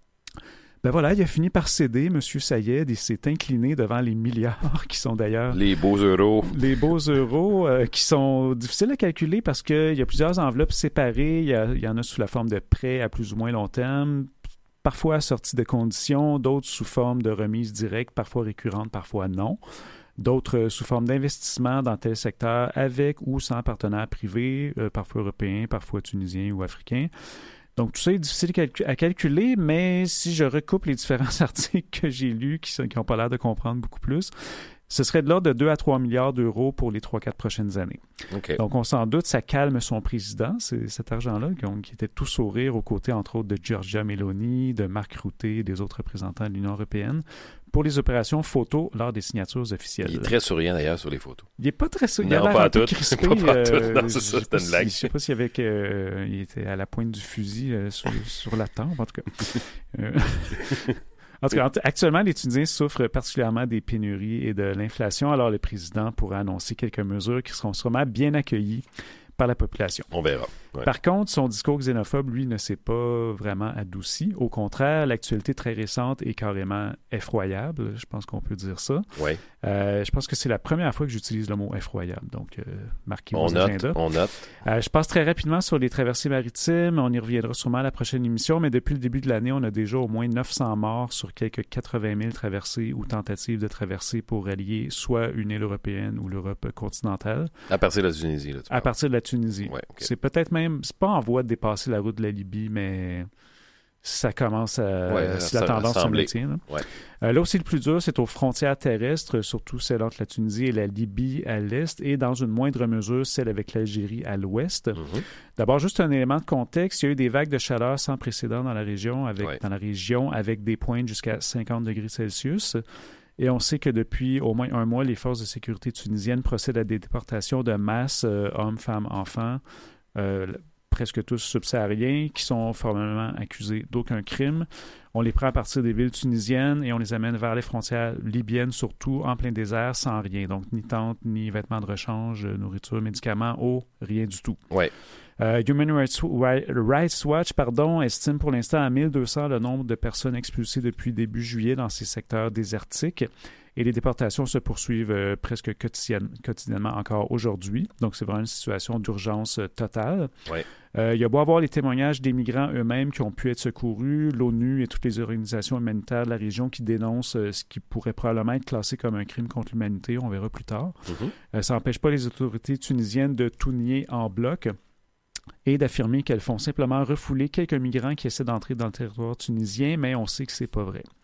Ben voilà, il a fini par céder, M. Saied, et s'est incliné devant les milliards qui sont d'ailleurs... Les beaux euros. Les beaux euros euh, qui sont difficiles à calculer parce qu'il y a plusieurs enveloppes séparées. Il y, a, il y en a sous la forme de prêts à plus ou moins long terme, parfois assortis de conditions, d'autres sous forme de remises directes, parfois récurrentes, parfois non. D'autres sous forme d'investissement dans tel secteur avec ou sans partenaires privés, euh, parfois européens, parfois tunisiens ou africains. Donc, tout ça est difficile à calculer, mais si je recoupe les différents articles que j'ai lus, qui n'ont pas l'air de comprendre beaucoup plus, ce serait de l'ordre de deux à trois milliards d'euros pour les trois quatre prochaines années. Okay. Donc, on s'en doute, ça calme son président, c'est cet argent-là, qui était tout sourire aux côtés, entre autres, de Giorgia Meloni, de Mark Rutte et des autres représentants de l'Union européenne, pour les opérations photo lors des signatures officielles. Il est très souriant, d'ailleurs, sur les photos. Il n'est pas très souriant. Non, il a pas un à peu tout. crispé. Pas, pas à tout. Euh, non, c'est ça, c'est une blague. Je ne sais pas s'il y avait que, euh, il était à la pointe du fusil euh, sur, sur la tempe, en tout cas. Euh, en tout cas, actuellement, les Tunisiens souffrent particulièrement des pénuries et de l'inflation. Alors, le président pourrait annoncer quelques mesures qui seront sûrement bien accueillies par la population. On verra. Ouais. Par contre, son discours xénophobe, lui, ne s'est pas vraiment adouci. Au contraire, l'actualité très récente est carrément effroyable. Je pense qu'on peut dire ça. Ouais. Euh, je pense que c'est la première fois que j'utilise le mot effroyable. Donc, euh, marquez on vos note, agendas. On note. Euh, je passe très rapidement sur les traversées maritimes. On y reviendra sûrement à la prochaine émission, mais depuis le début de l'année, on a déjà au moins neuf cents morts sur quelques quatre-vingt mille traversées ou tentatives de traversées pour relier soit une île européenne ou l'Europe continentale. À partir de la Tunisie, là, tu À partir de la Tunisie. Ouais, okay. C'est peut-être même, c'est pas en voie de dépasser la route de la Libye, mais ça commence à, ouais, si la tendance se maintient. Là. Ouais. Euh, là aussi, le plus dur, c'est aux frontières terrestres, surtout celle entre la Tunisie et la Libye à l'est, et dans une moindre mesure, celle avec l'Algérie à l'ouest. Mm-hmm. D'abord, juste un élément de contexte, il y a eu des vagues de chaleur sans précédent dans la région, avec, ouais. dans la région, avec des pointes jusqu'à cinquante degrés Celsius. Et on sait que depuis au moins un mois, les forces de sécurité tunisiennes procèdent à des déportations de masse, euh, hommes, femmes, enfants, euh, presque tous subsahariens, qui sont formellement accusés d'aucun crime. On les prend à partir des villes tunisiennes et on les amène vers les frontières libyennes, surtout en plein désert, sans rien. Donc, ni tente, ni vêtements de rechange, nourriture, médicaments, eau, rien du tout. Ouais. Euh, Human Rights, Rights Watch pardon, estime pour l'instant à mille deux cents le nombre de personnes expulsées depuis début juillet dans ces secteurs désertiques. Et les déportations se poursuivent euh, presque quotidien, quotidiennement encore aujourd'hui. Donc, c'est vraiment une situation d'urgence euh, totale. Ouais. Euh, il y a beau avoir les témoignages des migrants eux-mêmes qui ont pu être secourus, l'ONU et toutes les organisations humanitaires de la région qui dénoncent euh, ce qui pourrait probablement être classé comme un crime contre l'humanité. On verra plus tard. Mm-hmm. Euh, ça n'empêche pas les autorités tunisiennes de tout nier en bloc et d'affirmer qu'elles font simplement refouler quelques migrants qui essaient d'entrer dans le territoire tunisien, mais on sait que c'est pas vrai.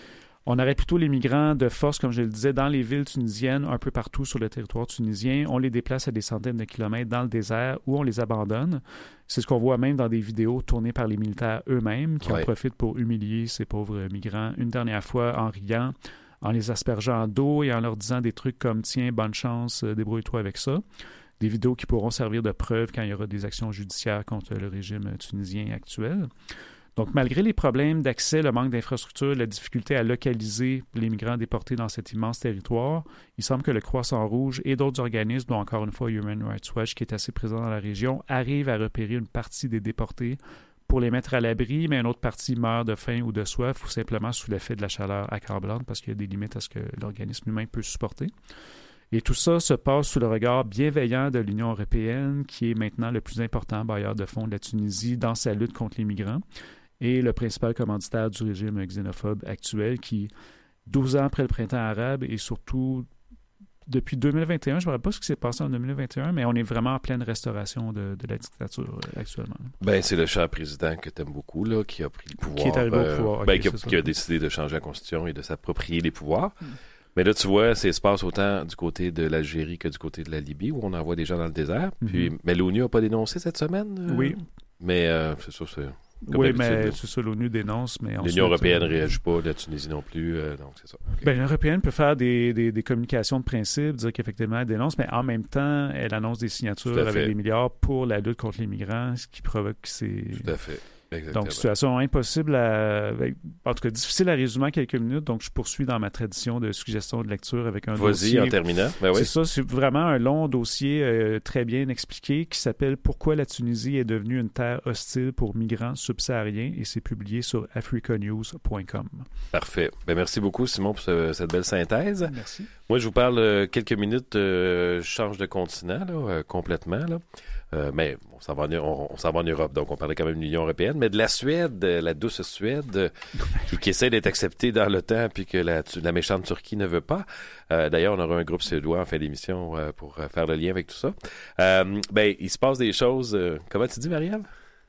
On arrête plutôt les migrants de force, comme je le disais, dans les villes tunisiennes, un peu partout sur le territoire tunisien. On les déplace à des centaines de kilomètres dans le désert où on les abandonne. C'est ce qu'on voit même dans des vidéos tournées par les militaires eux-mêmes qui ouais. en profitent pour humilier ces pauvres migrants une dernière fois en riant, en les aspergeant d'eau et en leur disant des trucs comme « Tiens, bonne chance, débrouille-toi avec ça ». Des vidéos qui pourront servir de preuve quand il y aura des actions judiciaires contre le régime tunisien actuel. Donc, malgré les problèmes d'accès, le manque d'infrastructures, la difficulté à localiser les migrants déportés dans cet immense territoire, il semble que le Croissant Rouge et d'autres organismes, dont encore une fois Human Rights Watch, qui est assez présent dans la région, arrivent à repérer une partie des déportés pour les mettre à l'abri, mais une autre partie meurt de faim ou de soif ou simplement sous l'effet de la chaleur accablante parce qu'il y a des limites à ce que l'organisme humain peut supporter. Et tout ça se passe sous le regard bienveillant de l'Union européenne, qui est maintenant le plus important bailleur de fonds de la Tunisie dans sa lutte contre les migrants, et le principal commanditaire du régime xénophobe actuel qui, douze ans après le printemps arabe et surtout depuis deux mille vingt et un, je ne me rappelle pas ce qui s'est passé en deux mille vingt et un, mais on est vraiment en pleine restauration de, de la dictature euh, actuellement. Ben, c'est le cher président que tu aimes beaucoup, là, qui a pris le pouvoir. Qui est arrivé euh, au pouvoir. Ben, okay, qui, a, qui a décidé de changer la Constitution et de s'approprier les pouvoirs. Hmm. Mais là, tu vois, ça se passe autant du côté de l'Algérie que du côté de la Libye, où on envoie des gens dans le désert. Mm-hmm. Puis, mais l'ONU n'a pas dénoncé cette semaine? Euh, oui. Mais euh, c'est sûr, c'est... Comme oui, mais c'est ça, l'ONU dénonce, mais l'Union européenne ne euh, réagit pas, la Tunisie non plus, euh, donc c'est ça. Okay. Bien, l'Union européenne peut faire des, des, des communications de principe, dire qu'effectivement elle dénonce, mais en même temps, elle annonce des signatures avec des milliards pour la lutte contre les migrants, ce qui provoque ces... Tout à fait. Exactement. Donc, situation impossible à... En tout cas, difficile à résumer en quelques minutes. Donc, je poursuis dans ma tradition de suggestion de lecture avec un Vas-y, dossier... Vas-y, en terminant. Ben oui. C'est ça, c'est vraiment un long dossier euh, très bien expliqué qui s'appelle « Pourquoi la Tunisie est devenue une terre hostile pour migrants subsahariens » et c'est publié sur africa news point com. Parfait. Ben, merci beaucoup, Simon, pour ce, cette belle synthèse. Merci. Moi, je vous parle euh, quelques minutes, euh, je change de continent, là, euh, complètement, là. Euh, mais on s'en, va en, on, on s'en va en Europe, donc on parlait quand même de l'Union européenne, mais de la Suède, la douce Suède, euh, qui, qui essaie d'être acceptée dans l'OTAN, puis que la, la méchante Turquie ne veut pas. Euh, d'ailleurs, on aura un groupe suédois en fin d'émission euh, pour euh, faire le lien avec tout ça. Euh, ben, il se passe des choses... Euh, comment tu dis, Marianne?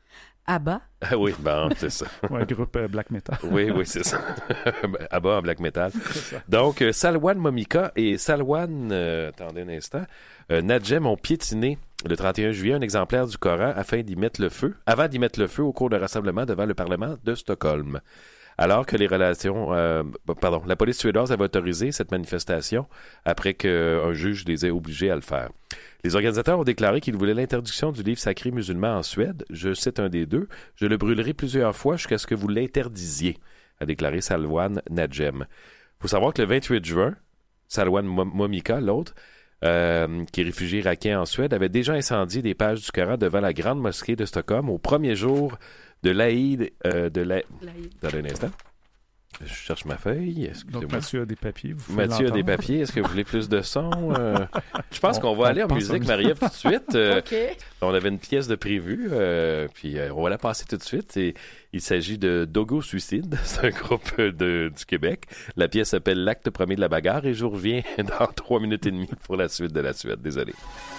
ABBA. Ah oui, bon, c'est ça. Ouais, groupe euh, black metal. Oui, oui, c'est ça. ABBA en black metal. Donc, euh, Salwan Momika et Salwan, euh, attendez un instant, euh, Najem ont piétiné le trente et un juillet un exemplaire du Coran afin d'y mettre le feu, avant d'y mettre le feu au cours d'un rassemblement devant le Parlement de Stockholm. Alors que les relations... Euh, pardon, la police suédoise avait autorisé cette manifestation après qu'un juge les ait obligés à le faire. Les organisateurs ont déclaré qu'ils voulaient l'interdiction du livre sacré musulman en Suède. Je cite un des deux. « Je le brûlerai plusieurs fois jusqu'à ce que vous l'interdisiez », a déclaré Salwan Najem. Il faut savoir que le vingt-huit juin, Salwan Momika, l'autre, euh, qui est réfugié irakien en Suède, avait déjà incendié des pages du Coran devant la grande mosquée de Stockholm au premier jour de l'Aïd euh, de l'Aïd. Dans un instant. Je cherche ma feuille. Excusez-moi. Donc, Mathieu a des papiers. Vous Mathieu a des papiers. Est-ce que vous voulez plus de son? Euh, je pense on, qu'on va aller en musique, Marie-Ève, tout de suite. Euh, OK. On avait une pièce de prévue, euh, puis euh, on va la passer tout de suite. Et il s'agit de Dogo Suicide. C'est un groupe de, du Québec. La pièce s'appelle L'acte premier de la bagarre et je vous reviens dans trois minutes et demie pour la suite de la suite. Désolé.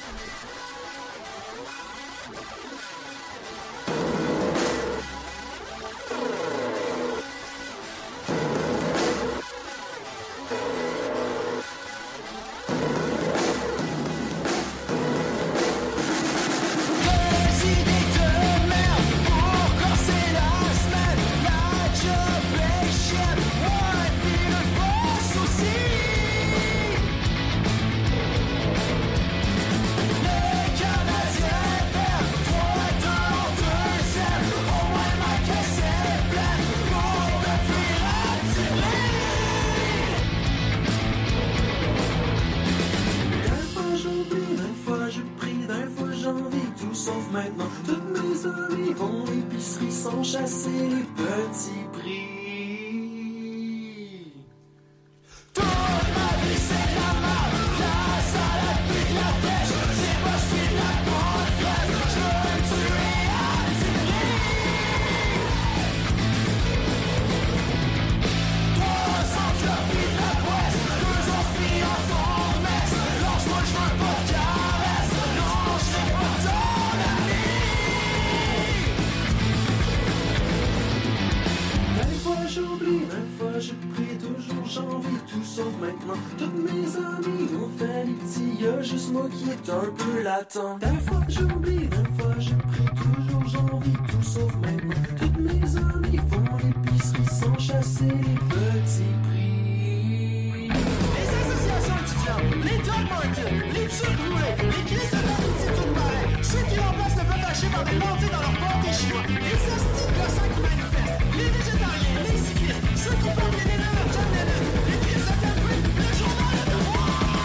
D'un fois j'oublie, d'un fois je prie, toujours j'envie, tout sauf maintenant. Toutes mes amies font l'épicerie sans chasser les petits prix. Les associations étudiantes, les Doc Martens, les Chuck Roulés, les Chris de Paris, c'est tout pareil. Ceux qui remplacent le peuple haché par des lentilles dans leur porte des chinois. Les hosties de gossins qui manifestent, les végétariens, les cyclistes, ceux qui portent les nénins de John Lennon, les Chris de Temple, le journal de devoir.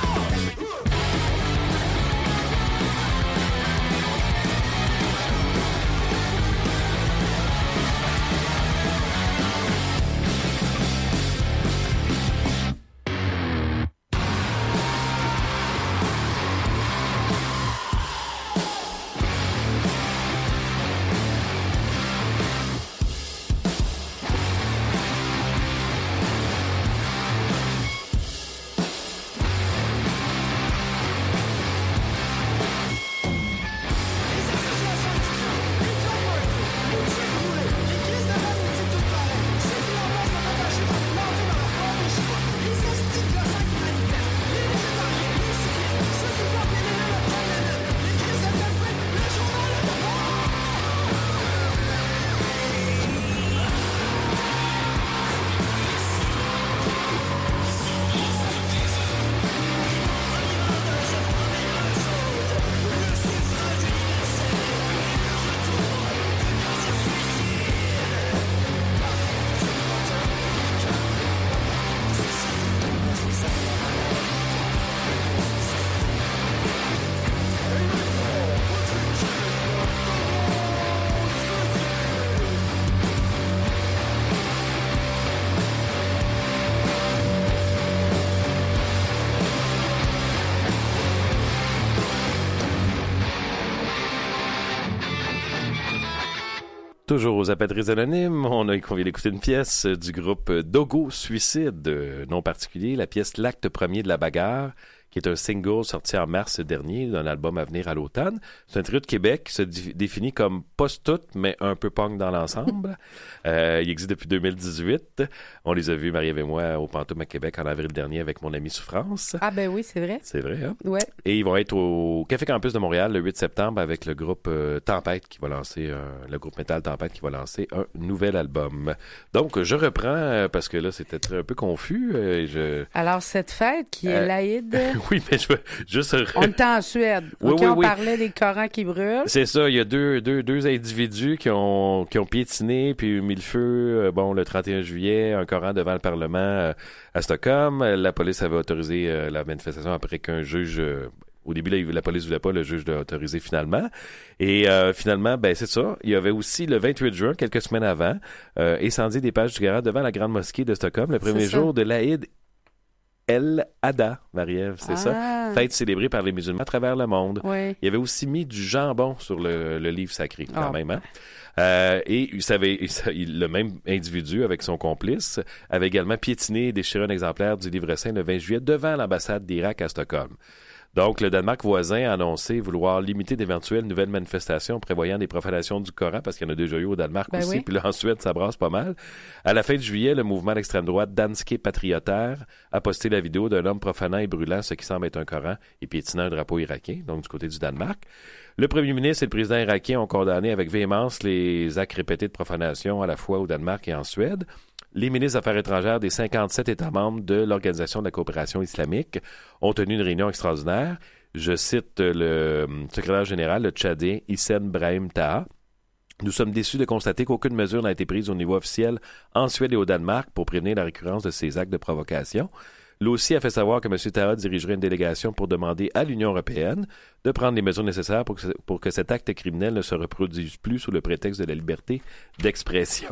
Toujours aux Apatrices Anonymes, on a convient d'écouter une pièce du groupe Dogo Suicide, nom particulier, la pièce L'acte premier de la bagarre, qui est un single sorti en mars dernier d'un album à venir à l'automne. C'est un trio de Québec qui se di- définit comme post-tout, mais un peu punk dans l'ensemble. euh, il existe depuis deux mille dix-huit. On les a vus, Marie-Ève et moi, au Pantoum à Québec en avril dernier avec mon ami Souffrance. Ah ben oui, c'est vrai. C'est vrai, hein? Ouais. Et ils vont être au Café Campus de Montréal le huit septembre avec le groupe euh, Tempête qui va lancer, euh, le groupe métal Tempête qui va lancer un nouvel album. Donc, je reprends euh, parce que là, c'était très, un peu confus. Euh, et je... Alors, cette fête qui est Euh, l'Aïd... Oui, mais je veux juste... On était en Suède. Oui, OK, oui, on oui. parlait des Corans qui brûlent. C'est ça, il y a deux, deux, deux individus qui ont, qui ont piétiné puis mis le feu, euh, bon, le trente et un juillet, un Coran devant le Parlement euh, à Stockholm. La police avait autorisé euh, la manifestation après qu'un juge... Euh, Au début, là, la police ne voulait pas, le juge l'a autorisé finalement. Et euh, finalement, ben c'est ça. Il y avait aussi le vingt-huit juin, quelques semaines avant, euh, incendié des pages du Coran devant la grande mosquée de Stockholm, le premier C'est ça. jour de l'Aïd El-Adha, Marie-Ève, c'est Ah. ça? Fête célébrée par les musulmans à travers le monde. Oui. Il avait aussi mis du jambon sur le, le livre sacré, quand Ah. même. Hein? Euh, et il savait, il sa- il- le même individu, avec son complice, avait également piétiné et déchiré un exemplaire du livre saint le vingt juillet devant l'ambassade d'Irak à Stockholm. Donc, le Danemark voisin a annoncé vouloir limiter d'éventuelles nouvelles manifestations prévoyant des profanations du Coran, parce qu'il y en a déjà eu au Danemark Ben aussi, oui. puis là, en Suède, ça brasse pas mal. À la fin de juillet, le mouvement d'extrême droite Danske Patrioter a posté la vidéo d'un homme profanant et brûlant ce qui semble être un Coran et piétinant un drapeau irakien, donc du côté du Danemark. Le premier ministre et le président irakien ont condamné avec véhémence les actes répétés de profanation à la fois au Danemark et en Suède. Les ministres des Affaires étrangères des cinquante-sept États membres de l'Organisation de la coopération islamique ont tenu une réunion extraordinaire. Je cite le secrétaire général, le Tchadien Hissène Brahim Taha. Nous sommes déçus de constater qu'aucune mesure n'a été prise au niveau officiel en Suède et au Danemark pour prévenir la récurrence de ces actes de provocation. L'O C I a fait savoir que M. Taha dirigerait une délégation pour demander à l'Union européenne de prendre les mesures nécessaires pour que, pour que cet acte criminel ne se reproduise plus sous le prétexte de la liberté d'expression.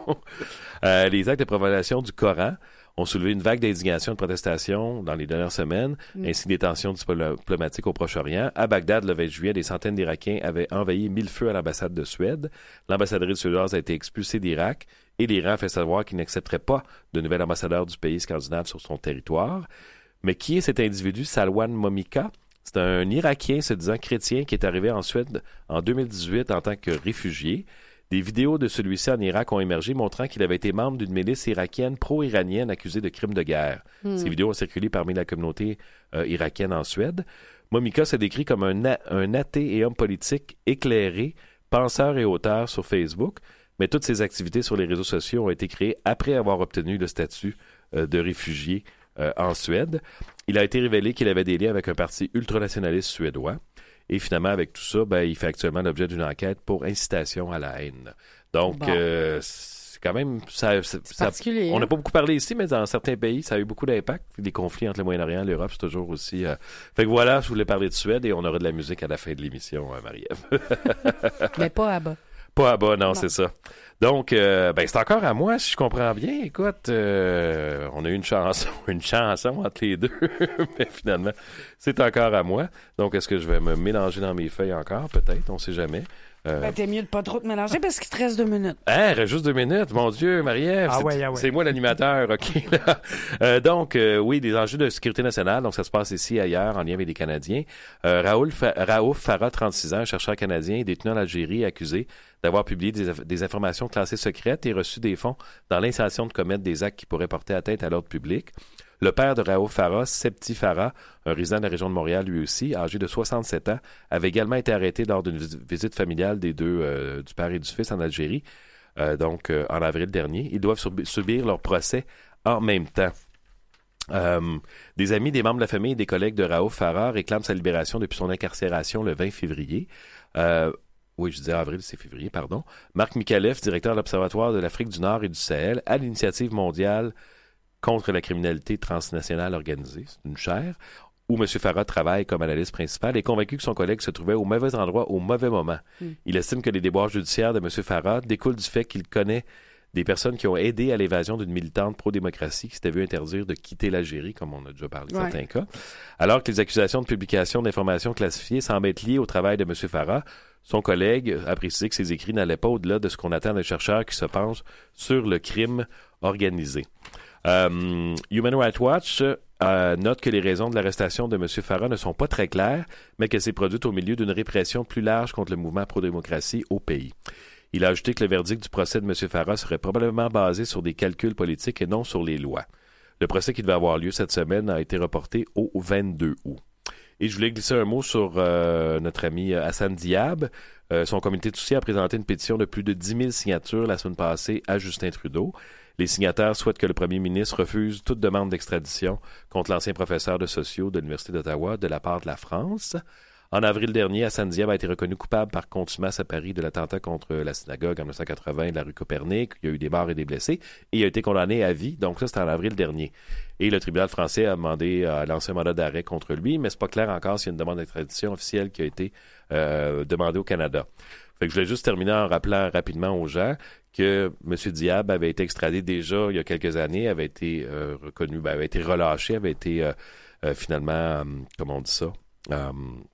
euh, les actes de provocation du Coran ont soulevé une vague d'indignation et de protestation dans les dernières semaines, Mm. ainsi que des tensions diplomatiques au Proche-Orient. À Bagdad, le vingt juillet, des centaines d'Irakiens avaient envahi mille feux à l'ambassade de Suède. L'ambassadrice suédoise a été expulsée d'Irak et l'Iran a fait savoir qu'il n'accepterait pas de nouvel ambassadeur du pays scandinave sur son territoire. Mais qui est cet individu, Salwan Momika? C'est un Irakien se disant chrétien qui est arrivé en Suède en deux mille dix-huit en tant que réfugié. Des vidéos de celui-ci en Irak ont émergé montrant qu'il avait été membre d'une milice irakienne pro-iranienne accusée de crimes de guerre. Hmm. Ces vidéos ont circulé parmi la communauté euh, irakienne en Suède. Momika se décrit comme un, a- un athée et homme politique éclairé, penseur et auteur sur Facebook, mais toutes ses activités sur les réseaux sociaux ont été créées après avoir obtenu le statut euh, de réfugié euh, en Suède. Il a été révélé qu'il avait des liens avec un parti ultranationaliste suédois. Et finalement, avec tout ça, ben, il fait actuellement l'objet d'une enquête pour incitation à la haine. Donc, Bon. euh, c'est quand même... Ça, ça- C'est ça- particulier. on n'a hein? pas beaucoup parlé ici, mais dans certains pays, ça a eu beaucoup d'impact. Les conflits entre le Moyen-Orient et l'Europe, c'est toujours aussi... euh, Fait que voilà, je voulais parler de Suède et on aura de la musique à la fin de l'émission, euh, Marie-Ève. Mais pas à bas. Pas à bas, non, Non. c'est ça. Donc, euh, ben, c'est encore à moi, si je comprends bien. Écoute, euh, on a eu une chanson, une chanson entre les deux, mais finalement, c'est encore à moi. Donc, est-ce que je vais me mélanger dans mes feuilles encore? Peut-être, on sait jamais. Euh, Ben, t'es mieux de pas trop te mélanger parce qu'il te reste deux minutes. Hein, reste juste deux minutes, mon Dieu, Marie-Ève. Ah c'est, ouais, ah ouais. c'est moi l'animateur, OK. Là. Euh, donc, euh, oui, des enjeux de sécurité nationale. Donc, ça se passe ici, ailleurs, en lien avec les Canadiens. Euh, Raoul Fa- Raouf Farah, trente-six ans, chercheur canadien, détenu en Algérie, accusé d'avoir publié des, aff- des informations classées secrètes et reçu des fonds dans l'intention de commettre des actes qui pourraient porter atteinte à l'ordre public. Le père de Raouf Farah, Septi Farah, un résident de la région de Montréal lui aussi, âgé de soixante-sept ans, avait également été arrêté lors d'une vis- visite familiale des deux, euh, du père et du fils en Algérie, euh, donc euh, en avril dernier. Ils doivent sub- subir leur procès en même temps. Euh, des amis, des membres de la famille et des collègues de Raouf Farah réclament sa libération depuis son incarcération le vingt février. Euh, oui, je disais avril, c'est février, pardon. Marc Mikalev, directeur de l'Observatoire de l'Afrique du Nord et du Sahel, à l'Initiative mondiale contre la criminalité transnationale organisée, c'est une chaire, où M. Farah travaille comme analyste principal, est convaincu que son collègue se trouvait au mauvais endroit au mauvais moment. Mm. Il estime que les déboires judiciaires de M. Farah découlent du fait qu'il connaît des personnes qui ont aidé à l'évasion d'une militante pro-démocratie qui s'était vu interdire de quitter l'Algérie, comme on a déjà parlé de Ouais. certains cas. Alors que les accusations de publication d'informations classifiées semblent être liées au travail de M. Farah, son collègue a précisé que ses écrits n'allaient pas au-delà de ce qu'on attend d'un chercheur qui se penche sur le crime organisé. Euh, Human Rights Watch euh, note que les raisons de l'arrestation de M. Farah ne sont pas très claires, mais qu'elle s'est produite au milieu d'une répression plus large contre le mouvement pro-démocratie au pays. Il a ajouté que le verdict du procès de M. Farah serait probablement basé sur des calculs politiques et non sur les lois. Le procès qui devait avoir lieu cette semaine a été reporté au vingt-deux août. Et je voulais glisser un mot sur euh, notre ami Hassan Diab. Euh, son comité de soutien a présenté une pétition de plus de dix mille signatures la semaine passée à Justin Trudeau. Les signataires souhaitent que le premier ministre refuse toute demande d'extradition contre l'ancien professeur de sociaux de l'Université d'Ottawa de la part de la France. En avril dernier, Hassan Diab a été reconnu coupable par contumace à Paris de l'attentat contre la synagogue en dix-neuf cent quatre-vingts de la rue Copernic. Il y a eu des morts et des blessés et il a été condamné à vie. Donc ça, c'était en avril dernier. Et le tribunal français a demandé à lancer un mandat d'arrêt contre lui, mais c'est pas clair encore s'il y a une demande d'extradition officielle qui a été euh, demandée au Canada. Fait que je voulais juste terminer en rappelant rapidement aux gens que M. Diab avait été extradé déjà il y a quelques années, avait été euh, reconnu, ben, avait été relâché, avait été euh, euh, finalement, euh, comment on dit ça, euh,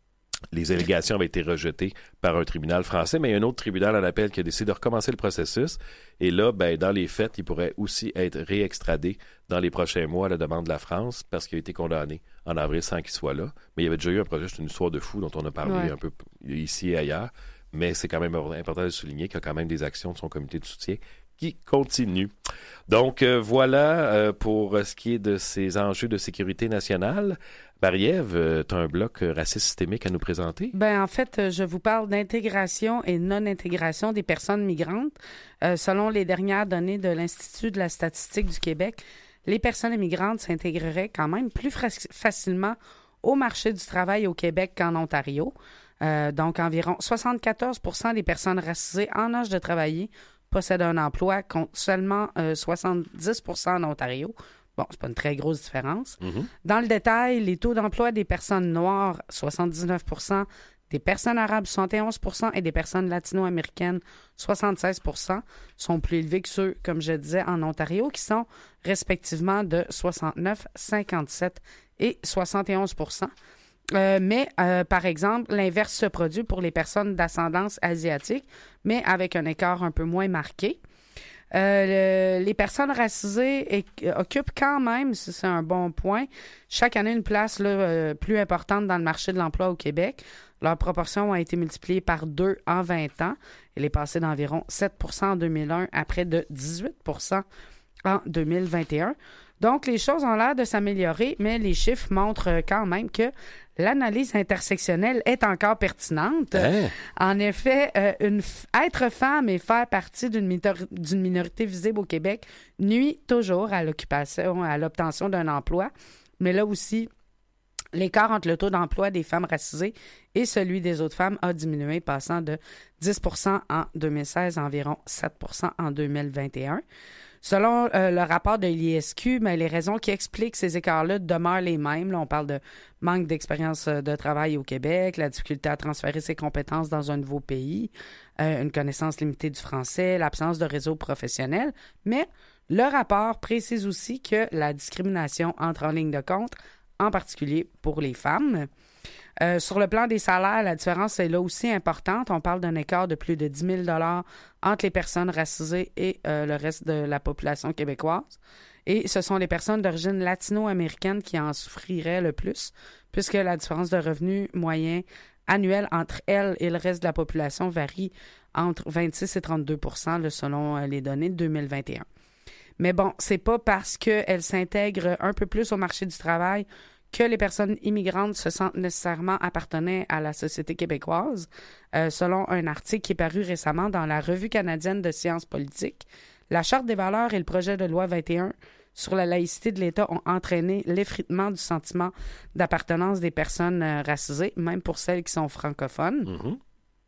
les allégations avaient été rejetées par un tribunal français, mais il y a un autre tribunal en appel qui a décidé de recommencer le processus. Et là, ben, dans les faits, il pourrait aussi être réextradé dans les prochains mois à la demande de la France parce qu'il a été condamné en avril sans qu'il soit là. Mais il y avait déjà eu un projet, c'est une histoire de fou dont on a parlé ouais. un peu ici et ailleurs. Mais c'est quand même important de souligner qu'il y a quand même des actions de son comité de soutien qui continuent. Donc, euh, voilà euh, pour ce qui est de ces enjeux de sécurité nationale. Marie-Ève, euh, tu as un bloc raciste systémique à nous présenter? Ben en fait, je vous parle d'intégration et non-intégration des personnes migrantes. Euh, selon les dernières données de l'Institut de la statistique du Québec, les personnes immigrantes s'intégreraient quand même plus fra- facilement au marché du travail au Québec qu'en Ontario. Euh, donc, environ soixante-quatorze pour cent des personnes racisées en âge de travailler possèdent un emploi, contre seulement euh, soixante-dix pour cent en Ontario. Bon, c'est pas une très grosse différence. Mm-hmm. Dans le détail, les taux d'emploi des personnes noires, soixante-dix-neuf pour cent, des personnes arabes, soixante et onze pour cent, et des personnes latino-américaines, soixante-seize pour cent, sont plus élevés que ceux, comme je disais, en Ontario, qui sont respectivement de soixante-neuf, cinquante-sept et soixante et onze pour cent. Euh, mais, euh, par exemple, l'inverse se produit pour les personnes d'ascendance asiatique, mais avec un écart un peu moins marqué. Euh, le, les personnes racisées é, occupent quand même, si c'est un bon point, chaque année une place là, euh, plus importante dans le marché de l'emploi au Québec. Leur proportion a été multipliée par deux en vingt ans. Elle est passée d'environ sept pour cent en deux mille un à près de dix-huit pour cent en deux mille vingt et un. Donc, les choses ont l'air de s'améliorer, mais les chiffres montrent quand même que l'analyse intersectionnelle est encore pertinente. Hein? En effet, euh, une f- être femme et faire partie d'une, mitor- d'une minorité visible au Québec nuit toujours à l'occupation, à l'obtention d'un emploi. Mais là aussi, l'écart entre le taux d'emploi des femmes racisées et celui des autres femmes a diminué, passant de dix pour cent en deux mille seize à environ sept pour cent en deux mille vingt et un. Selon euh, le rapport de l'I S Q, mais les raisons qui expliquent ces écarts-là demeurent les mêmes. Là, on parle de manque d'expérience de travail au Québec, la difficulté à transférer ses compétences dans un nouveau pays, euh, une connaissance limitée du français, l'absence de réseau professionnel. Mais le rapport précise aussi que la discrimination entre en ligne de compte, en particulier pour les femmes. Euh, sur le plan des salaires, la différence est là aussi importante. On parle d'un écart de plus de dix mille dollars entre les personnes racisées et euh, le reste de la population québécoise. Et ce sont les personnes d'origine latino-américaine qui en souffriraient le plus, puisque la différence de revenus moyen annuel entre elles et le reste de la population varie entre vingt-six et trente-deux pour cent là, selon les données de deux mille vingt et un. Mais bon, c'est pas parce qu'elles s'intègrent un peu plus au marché du travail que les personnes immigrantes se sentent nécessairement appartenir à la société québécoise. Euh, selon un article qui est paru récemment dans la Revue canadienne de sciences politiques, la Charte des valeurs et le projet de loi vingt et un sur la laïcité de l'État ont entraîné l'effritement du sentiment d'appartenance des personnes euh, racisées, même pour celles qui sont francophones. Mm-hmm.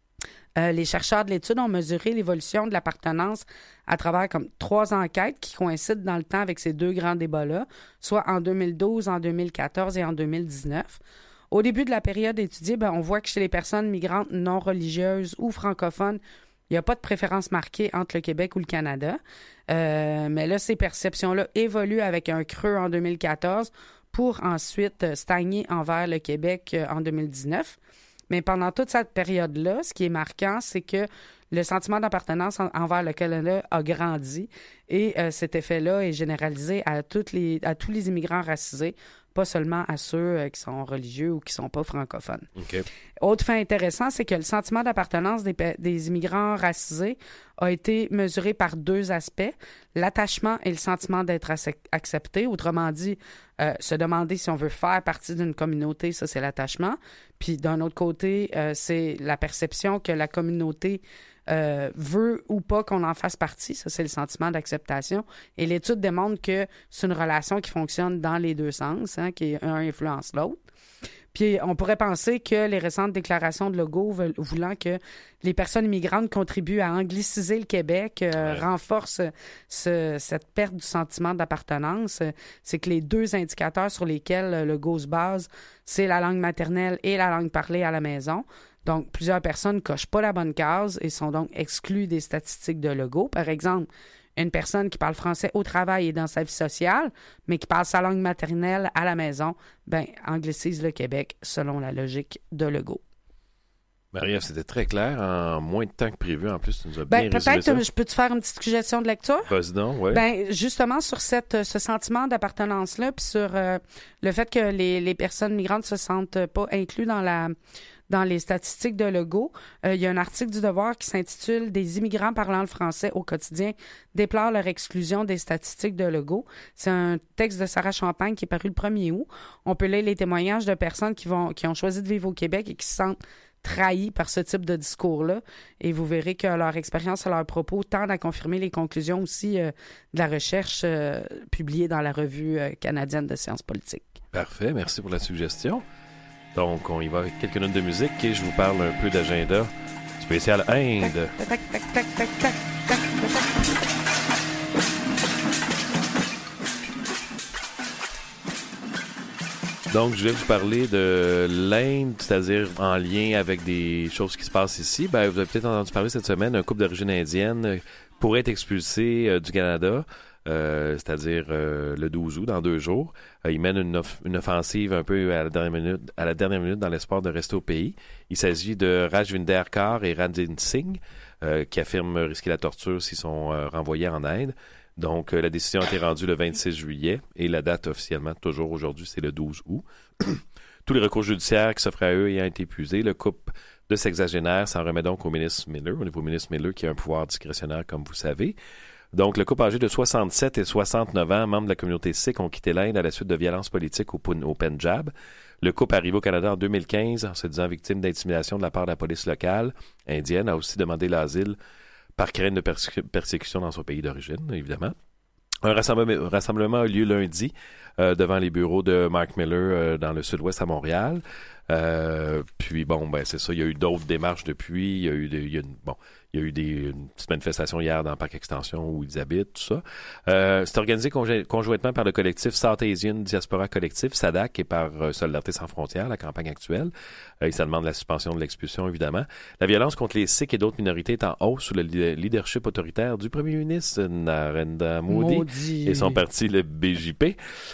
Euh, les chercheurs de l'étude ont mesuré l'évolution de l'appartenance à travers comme trois enquêtes qui coïncident dans le temps avec ces deux grands débats-là, soit en deux mille douze, en deux mille quatorze et en deux mille dix-neuf. Au début de la période étudiée, ben, on voit que chez les personnes migrantes non religieuses ou francophones, il n'y a pas de préférence marquée entre le Québec ou le Canada. Euh, mais là, ces perceptions-là évoluent avec un creux en deux mille quatorze pour ensuite stagner envers le Québec en deux mille dix-neuf. Mais pendant toute cette période-là, ce qui est marquant, c'est que le sentiment d'appartenance en, envers le Canada a grandi et euh, cet effet-là est généralisé à, toutes les, à tous les immigrants racisés, pas seulement à ceux euh, qui sont religieux ou qui sont pas francophones. Okay. Autre fait intéressant, c'est que le sentiment d'appartenance des, des immigrants racisés a été mesuré par deux aspects, l'attachement et le sentiment d'être accepté. Autrement dit, euh, se demander si on veut faire partie d'une communauté, ça c'est l'attachement. Puis d'un autre côté, euh, c'est la perception que la communauté euh, veut ou pas qu'on en fasse partie. Ça, c'est le sentiment d'acceptation. Et l'étude démontre que c'est une relation qui fonctionne dans les deux sens, hein, qui un influence l'autre. Puis on pourrait penser que les récentes déclarations de Legault veulent, voulant que les personnes immigrantes contribuent à angliciser le Québec euh, ouais. renforcent ce, cette perte du sentiment d'appartenance. C'est que les deux indicateurs sur lesquels Legault se base, c'est la langue maternelle et la langue parlée à la maison. Donc, plusieurs personnes ne cochent pas la bonne case et sont donc exclues des statistiques de Legault. Par exemple, une personne qui parle français au travail et dans sa vie sociale, mais qui parle sa langue maternelle à la maison, ben anglicise le Québec selon la logique de Legault. Marie-Ève, c'était très clair, en moins de temps que prévu. En plus, tu nous as ben, bien résumé ça. Peut-être, je peux te faire une petite suggestion de lecture? Vas-y donc, oui. Ben, justement, sur cette, ce sentiment d'appartenance-là, puis sur euh, le fait que les, les personnes migrantes ne se sentent pas incluses dans la... Dans les statistiques de Legault, euh, il y a un article du Devoir qui s'intitule « Des immigrants parlant le français au quotidien déplorent leur exclusion des statistiques de Legault ». C'est un texte de Sarah Champagne qui est paru le premier août. On peut lire les témoignages de personnes qui, vont, qui ont choisi de vivre au Québec et qui se sentent trahis par ce type de discours-là. Et vous verrez que leur expérience et leurs propos tendent à confirmer les conclusions aussi euh, de la recherche euh, publiée dans la Revue euh, canadienne de sciences politiques. Parfait, merci pour la suggestion. Donc, on y va avec quelques notes de musique et je vous parle un peu d'agenda spécial Inde. Tac, tac, tac, tac, tac, tac, tac, tac. Donc, je vais vous parler de l'Inde, c'est-à-dire en lien avec des choses qui se passent ici. Ben, vous avez peut-être entendu parler cette semaine, un couple d'origine indienne pourrait être expulsé euh, du Canada. Euh, c'est-à-dire euh, le douze août, dans deux jours. Euh, ils mènent une, off- une offensive un peu à la dernière minute, à la dernière minute dans l'espoir de rester au pays. Il s'agit de Rajvinder Kaur et Ranjit Singh, euh, qui affirment risquer la torture s'ils sont euh, renvoyés en Inde. Donc, euh, la décision a été rendue le vingt-six juillet et la date officiellement, toujours aujourd'hui, c'est le douze août. Tous les recours judiciaires qui s'offraient à eux ayant été épuisés, le couple de sexagénaires s'en remet donc au ministre Miller, au niveau ministre Miller qui a un pouvoir discrétionnaire, comme vous savez. Donc, le couple âgé de soixante-sept et soixante-neuf ans, membres de la communauté sikh, ont quitté l'Inde à la suite de violences politiques au, au Pendjab. Le couple arrivé au Canada en deux mille quinze en se disant victime d'intimidation de la part de la police locale indienne, a aussi demandé l'asile par crainte de perse- persécution dans son pays d'origine, évidemment. Un rassemblement, un rassemblement a eu lieu lundi euh, devant les bureaux de Mark Miller euh, dans le sud-ouest à Montréal. Euh, puis bon, ben c'est ça, il y a eu d'autres démarches depuis, il y a eu des, il y a une, bon, il y a eu des une petite manifestation hier dans le parc Extension où ils habitent, tout ça. Euh, c'est organisé conjo- conjointement par le collectif South Asian Diaspora Collective, S A D A C, et par euh, Solidarité sans frontières, la campagne actuelle. Euh, et ça demande la suspension de l'expulsion, évidemment. La violence contre les Sikhs et d'autres minorités est en hausse sous le leadership autoritaire du premier ministre Narendra Modi, Maudit. et son parti, le B J P.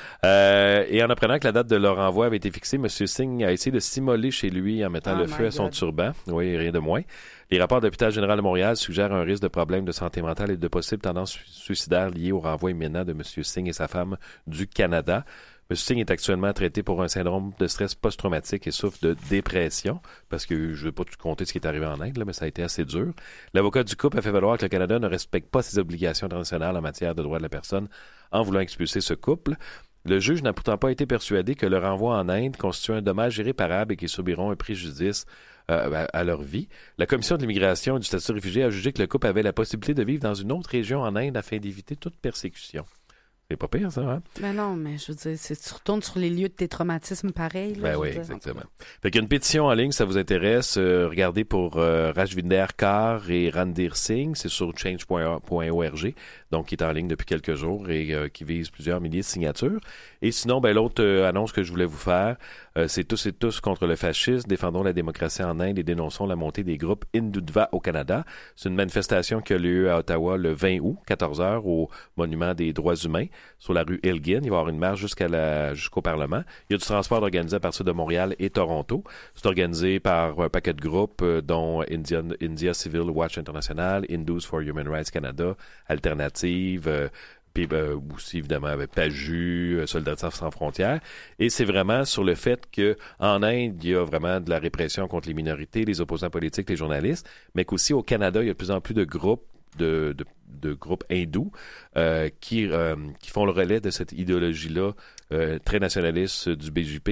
Euh, et en apprenant que la date de leur envoi avait été fixée, M. Singh a essayé de s'immoler chez lui en mettant Oh le my feu à son God. turban. Oui, rien de moins. Les rapports de l'hôpital général de Montréal suggèrent un risque de problèmes de santé mentale et de possibles tendances suicidaires liées au renvoi imminent de M. Singh et sa femme du Canada. M. Singh est actuellement traité pour un syndrome de stress post-traumatique et souffre de dépression, parce que je ne vais pas tout compter ce qui est arrivé en Inde, là, mais ça a été assez dur. L'avocat du couple a fait valoir que le Canada ne respecte pas ses obligations internationales en matière de droits de la personne en voulant expulser ce couple. Le juge n'a pourtant pas été persuadé que le renvoi en Inde constitue un dommage irréparable et qu'ils subiront un préjudice euh, à, à leur vie. La Commission de l'immigration et du statut de réfugié a jugé que le couple avait la possibilité de vivre dans une autre région en Inde afin d'éviter toute persécution. C'est pas pire, ça, hein? Mais non, mais je veux dire, c'est, tu retournes sur les lieux de tes traumatismes pareil. Là, Ben je oui, veux dire. exactement. Fait qu'il y a une pétition en ligne, si ça vous intéresse. Euh, regardez pour euh, Rajvinder Kaur et Ranjit Singh. C'est sur change point org, donc qui est en ligne depuis quelques jours et euh, qui vise plusieurs milliers de signatures. Et sinon, ben l'autre euh, annonce que je voulais vous faire, euh, c'est tous et tous contre le fascisme. Défendons la démocratie en Inde et dénonçons la montée des groupes Hindutva au Canada. C'est une manifestation qui a lieu à Ottawa le vingt août, quatorze heures, au Monument des droits humains, sur la rue Elgin. Il va y avoir une marche jusqu'à la, jusqu'au Parlement. Il y a du transport organisé à partir de Montréal et Toronto. C'est organisé par un paquet de groupes, euh, dont Indian, India Civil Watch International, Hindus for Human Rights Canada, Alternative, euh, puis euh, aussi évidemment avec Paju, euh, Solidarité sans frontières. Et c'est vraiment sur le fait que en Inde, il y a vraiment de la répression contre les minorités, les opposants politiques, les journalistes, mais qu'aussi au Canada, il y a de plus en plus de groupes de, de, de groupes hindous euh, qui, euh, qui font le relais de cette idéologie-là euh, très nationaliste du B J P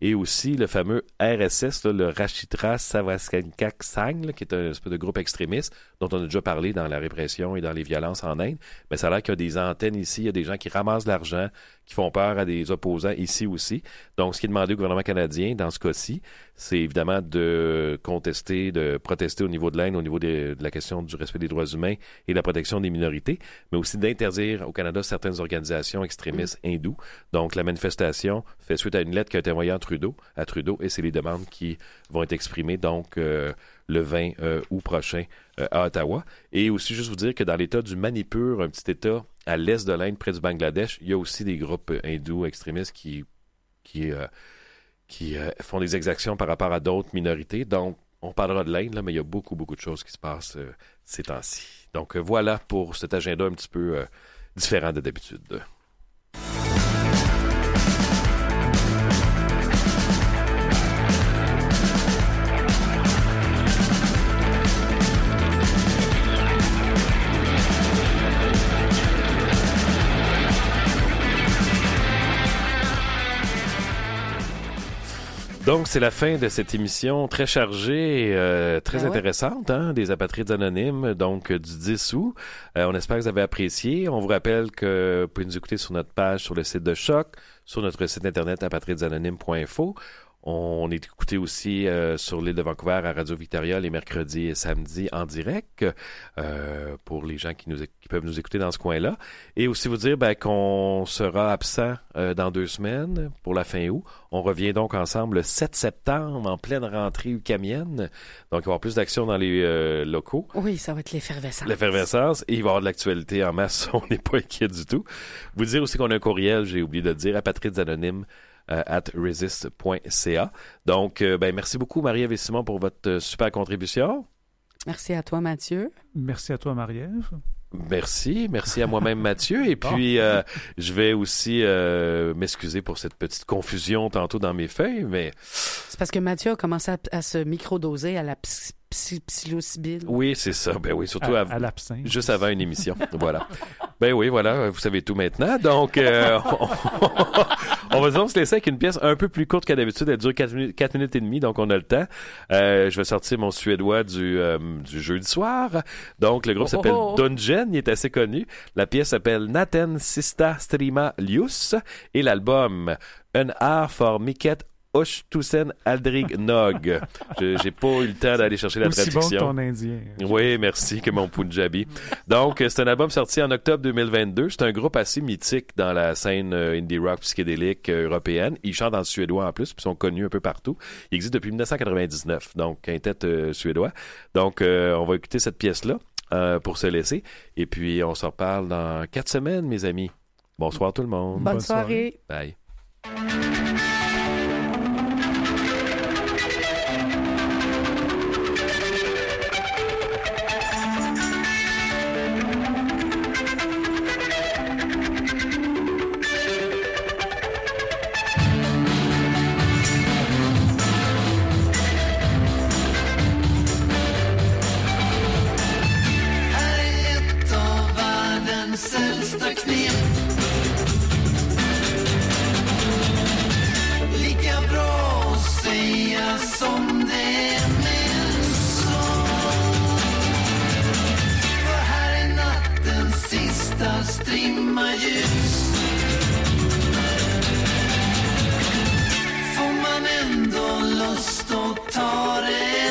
et aussi le fameux R S S, là, le Rashitra Savaskankak Sang, là, qui est un espèce de groupe extrémiste dont on a déjà parlé dans la répression et dans les violences en Inde. Mais ça a l'air qu'il y a des antennes ici, il y a des gens qui ramassent de l'argent, qui font peur à des opposants ici aussi. Donc, ce qui est demandé au gouvernement canadien, dans ce cas-ci, c'est évidemment de contester, de protester au niveau de l'Inde, au niveau des, de la question du respect des droits humains et de la protection des minorités, mais aussi d'interdire au Canada certaines organisations extrémistes mmh. hindous. Donc, la manifestation fait suite à une lettre qui a été envoyée à Trudeau, à Trudeau et c'est les demandes qui vont être exprimées, donc, euh, le vingt euh, août prochain euh, à Ottawa. Et aussi, juste vous dire que dans l'État du Manipur, un petit État à l'est de l'Inde, près du Bangladesh, il y a aussi des groupes hindous extrémistes qui, qui, euh, qui euh, font des exactions par rapport à d'autres minorités. Donc, on parlera de l'Inde, là, mais il y a beaucoup, beaucoup de choses qui se passent euh, ces temps-ci. Donc, euh, voilà pour cet agenda un petit peu euh, différent de d'habitude. Donc, c'est la fin de cette émission très chargée et euh, très ben intéressante, ouais. hein, des apatrides anonymes, donc euh, du dix août. Euh, on espère que vous avez apprécié. On vous rappelle que vous pouvez nous écouter sur notre page sur le site de Choc, sur notre site internet apatridesanonymes point info. On est écouté aussi euh, sur l'île de Vancouver à Radio-Victoria les mercredis et samedis en direct euh, pour les gens qui, nous, qui peuvent nous écouter dans ce coin-là. Et aussi vous dire ben, qu'on sera absent euh, dans deux semaines pour la fin août. On revient donc ensemble le sept septembre en pleine rentrée ukamienne. Donc il va y avoir plus d'action dans les euh, locaux. Oui, ça va être l'effervescence. L'effervescence et il va y avoir de l'actualité en masse. On n'est pas inquiet du tout. Vous dire aussi qu'on a un courriel, j'ai oublié de le dire, apatridesanonymes Uh, at resist point c a. Donc, euh, ben, merci beaucoup, Marie-Ève et Simon, pour votre euh, super contribution. Merci à toi, Mathieu. Merci à toi, Marie-Ève. Merci. Merci à moi-même, Mathieu. Et puis, euh, je vais aussi euh, m'excuser pour cette petite confusion tantôt dans mes feuilles, mais... C'est parce que Mathieu a commencé à, à se microdoser à la psy- psy- psilocybine. Oui, c'est ça. Ben oui, surtout à, à, à l'absinthe. Juste avant une émission. Voilà. Ben oui, voilà, vous savez tout maintenant. Donc, euh, on, on va donc se laisser avec une pièce un peu plus courte qu'à d'habitude. Elle dure quatre minutes, quatre minutes et demie, donc on a le temps. Euh, je vais sortir mon suédois du, euh, du jeudi soir. Donc, le groupe oh, s'appelle oh. Dungeon. Il est assez connu. La pièce s'appelle Naten Sista Strima Lius et l'album Un art for Miket Oshtusen Aldrig Nog. Je, j'ai pas eu le temps d'aller chercher la Aussi traduction. Bon que ton indien. Oui, merci que mon Punjabi. Donc, c'est un album sorti en octobre deux mille vingt-deux. C'est un groupe assez mythique dans la scène euh, indie rock psychédélique euh, européenne. Ils chantent en suédois en plus, puis sont connus un peu partout. Ils existent depuis dix-neuf cent quatre-vingt-dix-neuf, donc quintet euh, suédois. Donc, euh, on va écouter cette pièce-là euh, pour se laisser. Et puis, on se reparle dans quatre semaines, mes amis. Bonsoir tout le monde. Bonne, Bonne soirée. soirée. Bye. Strimma ljus. Får man ändå lust att ta det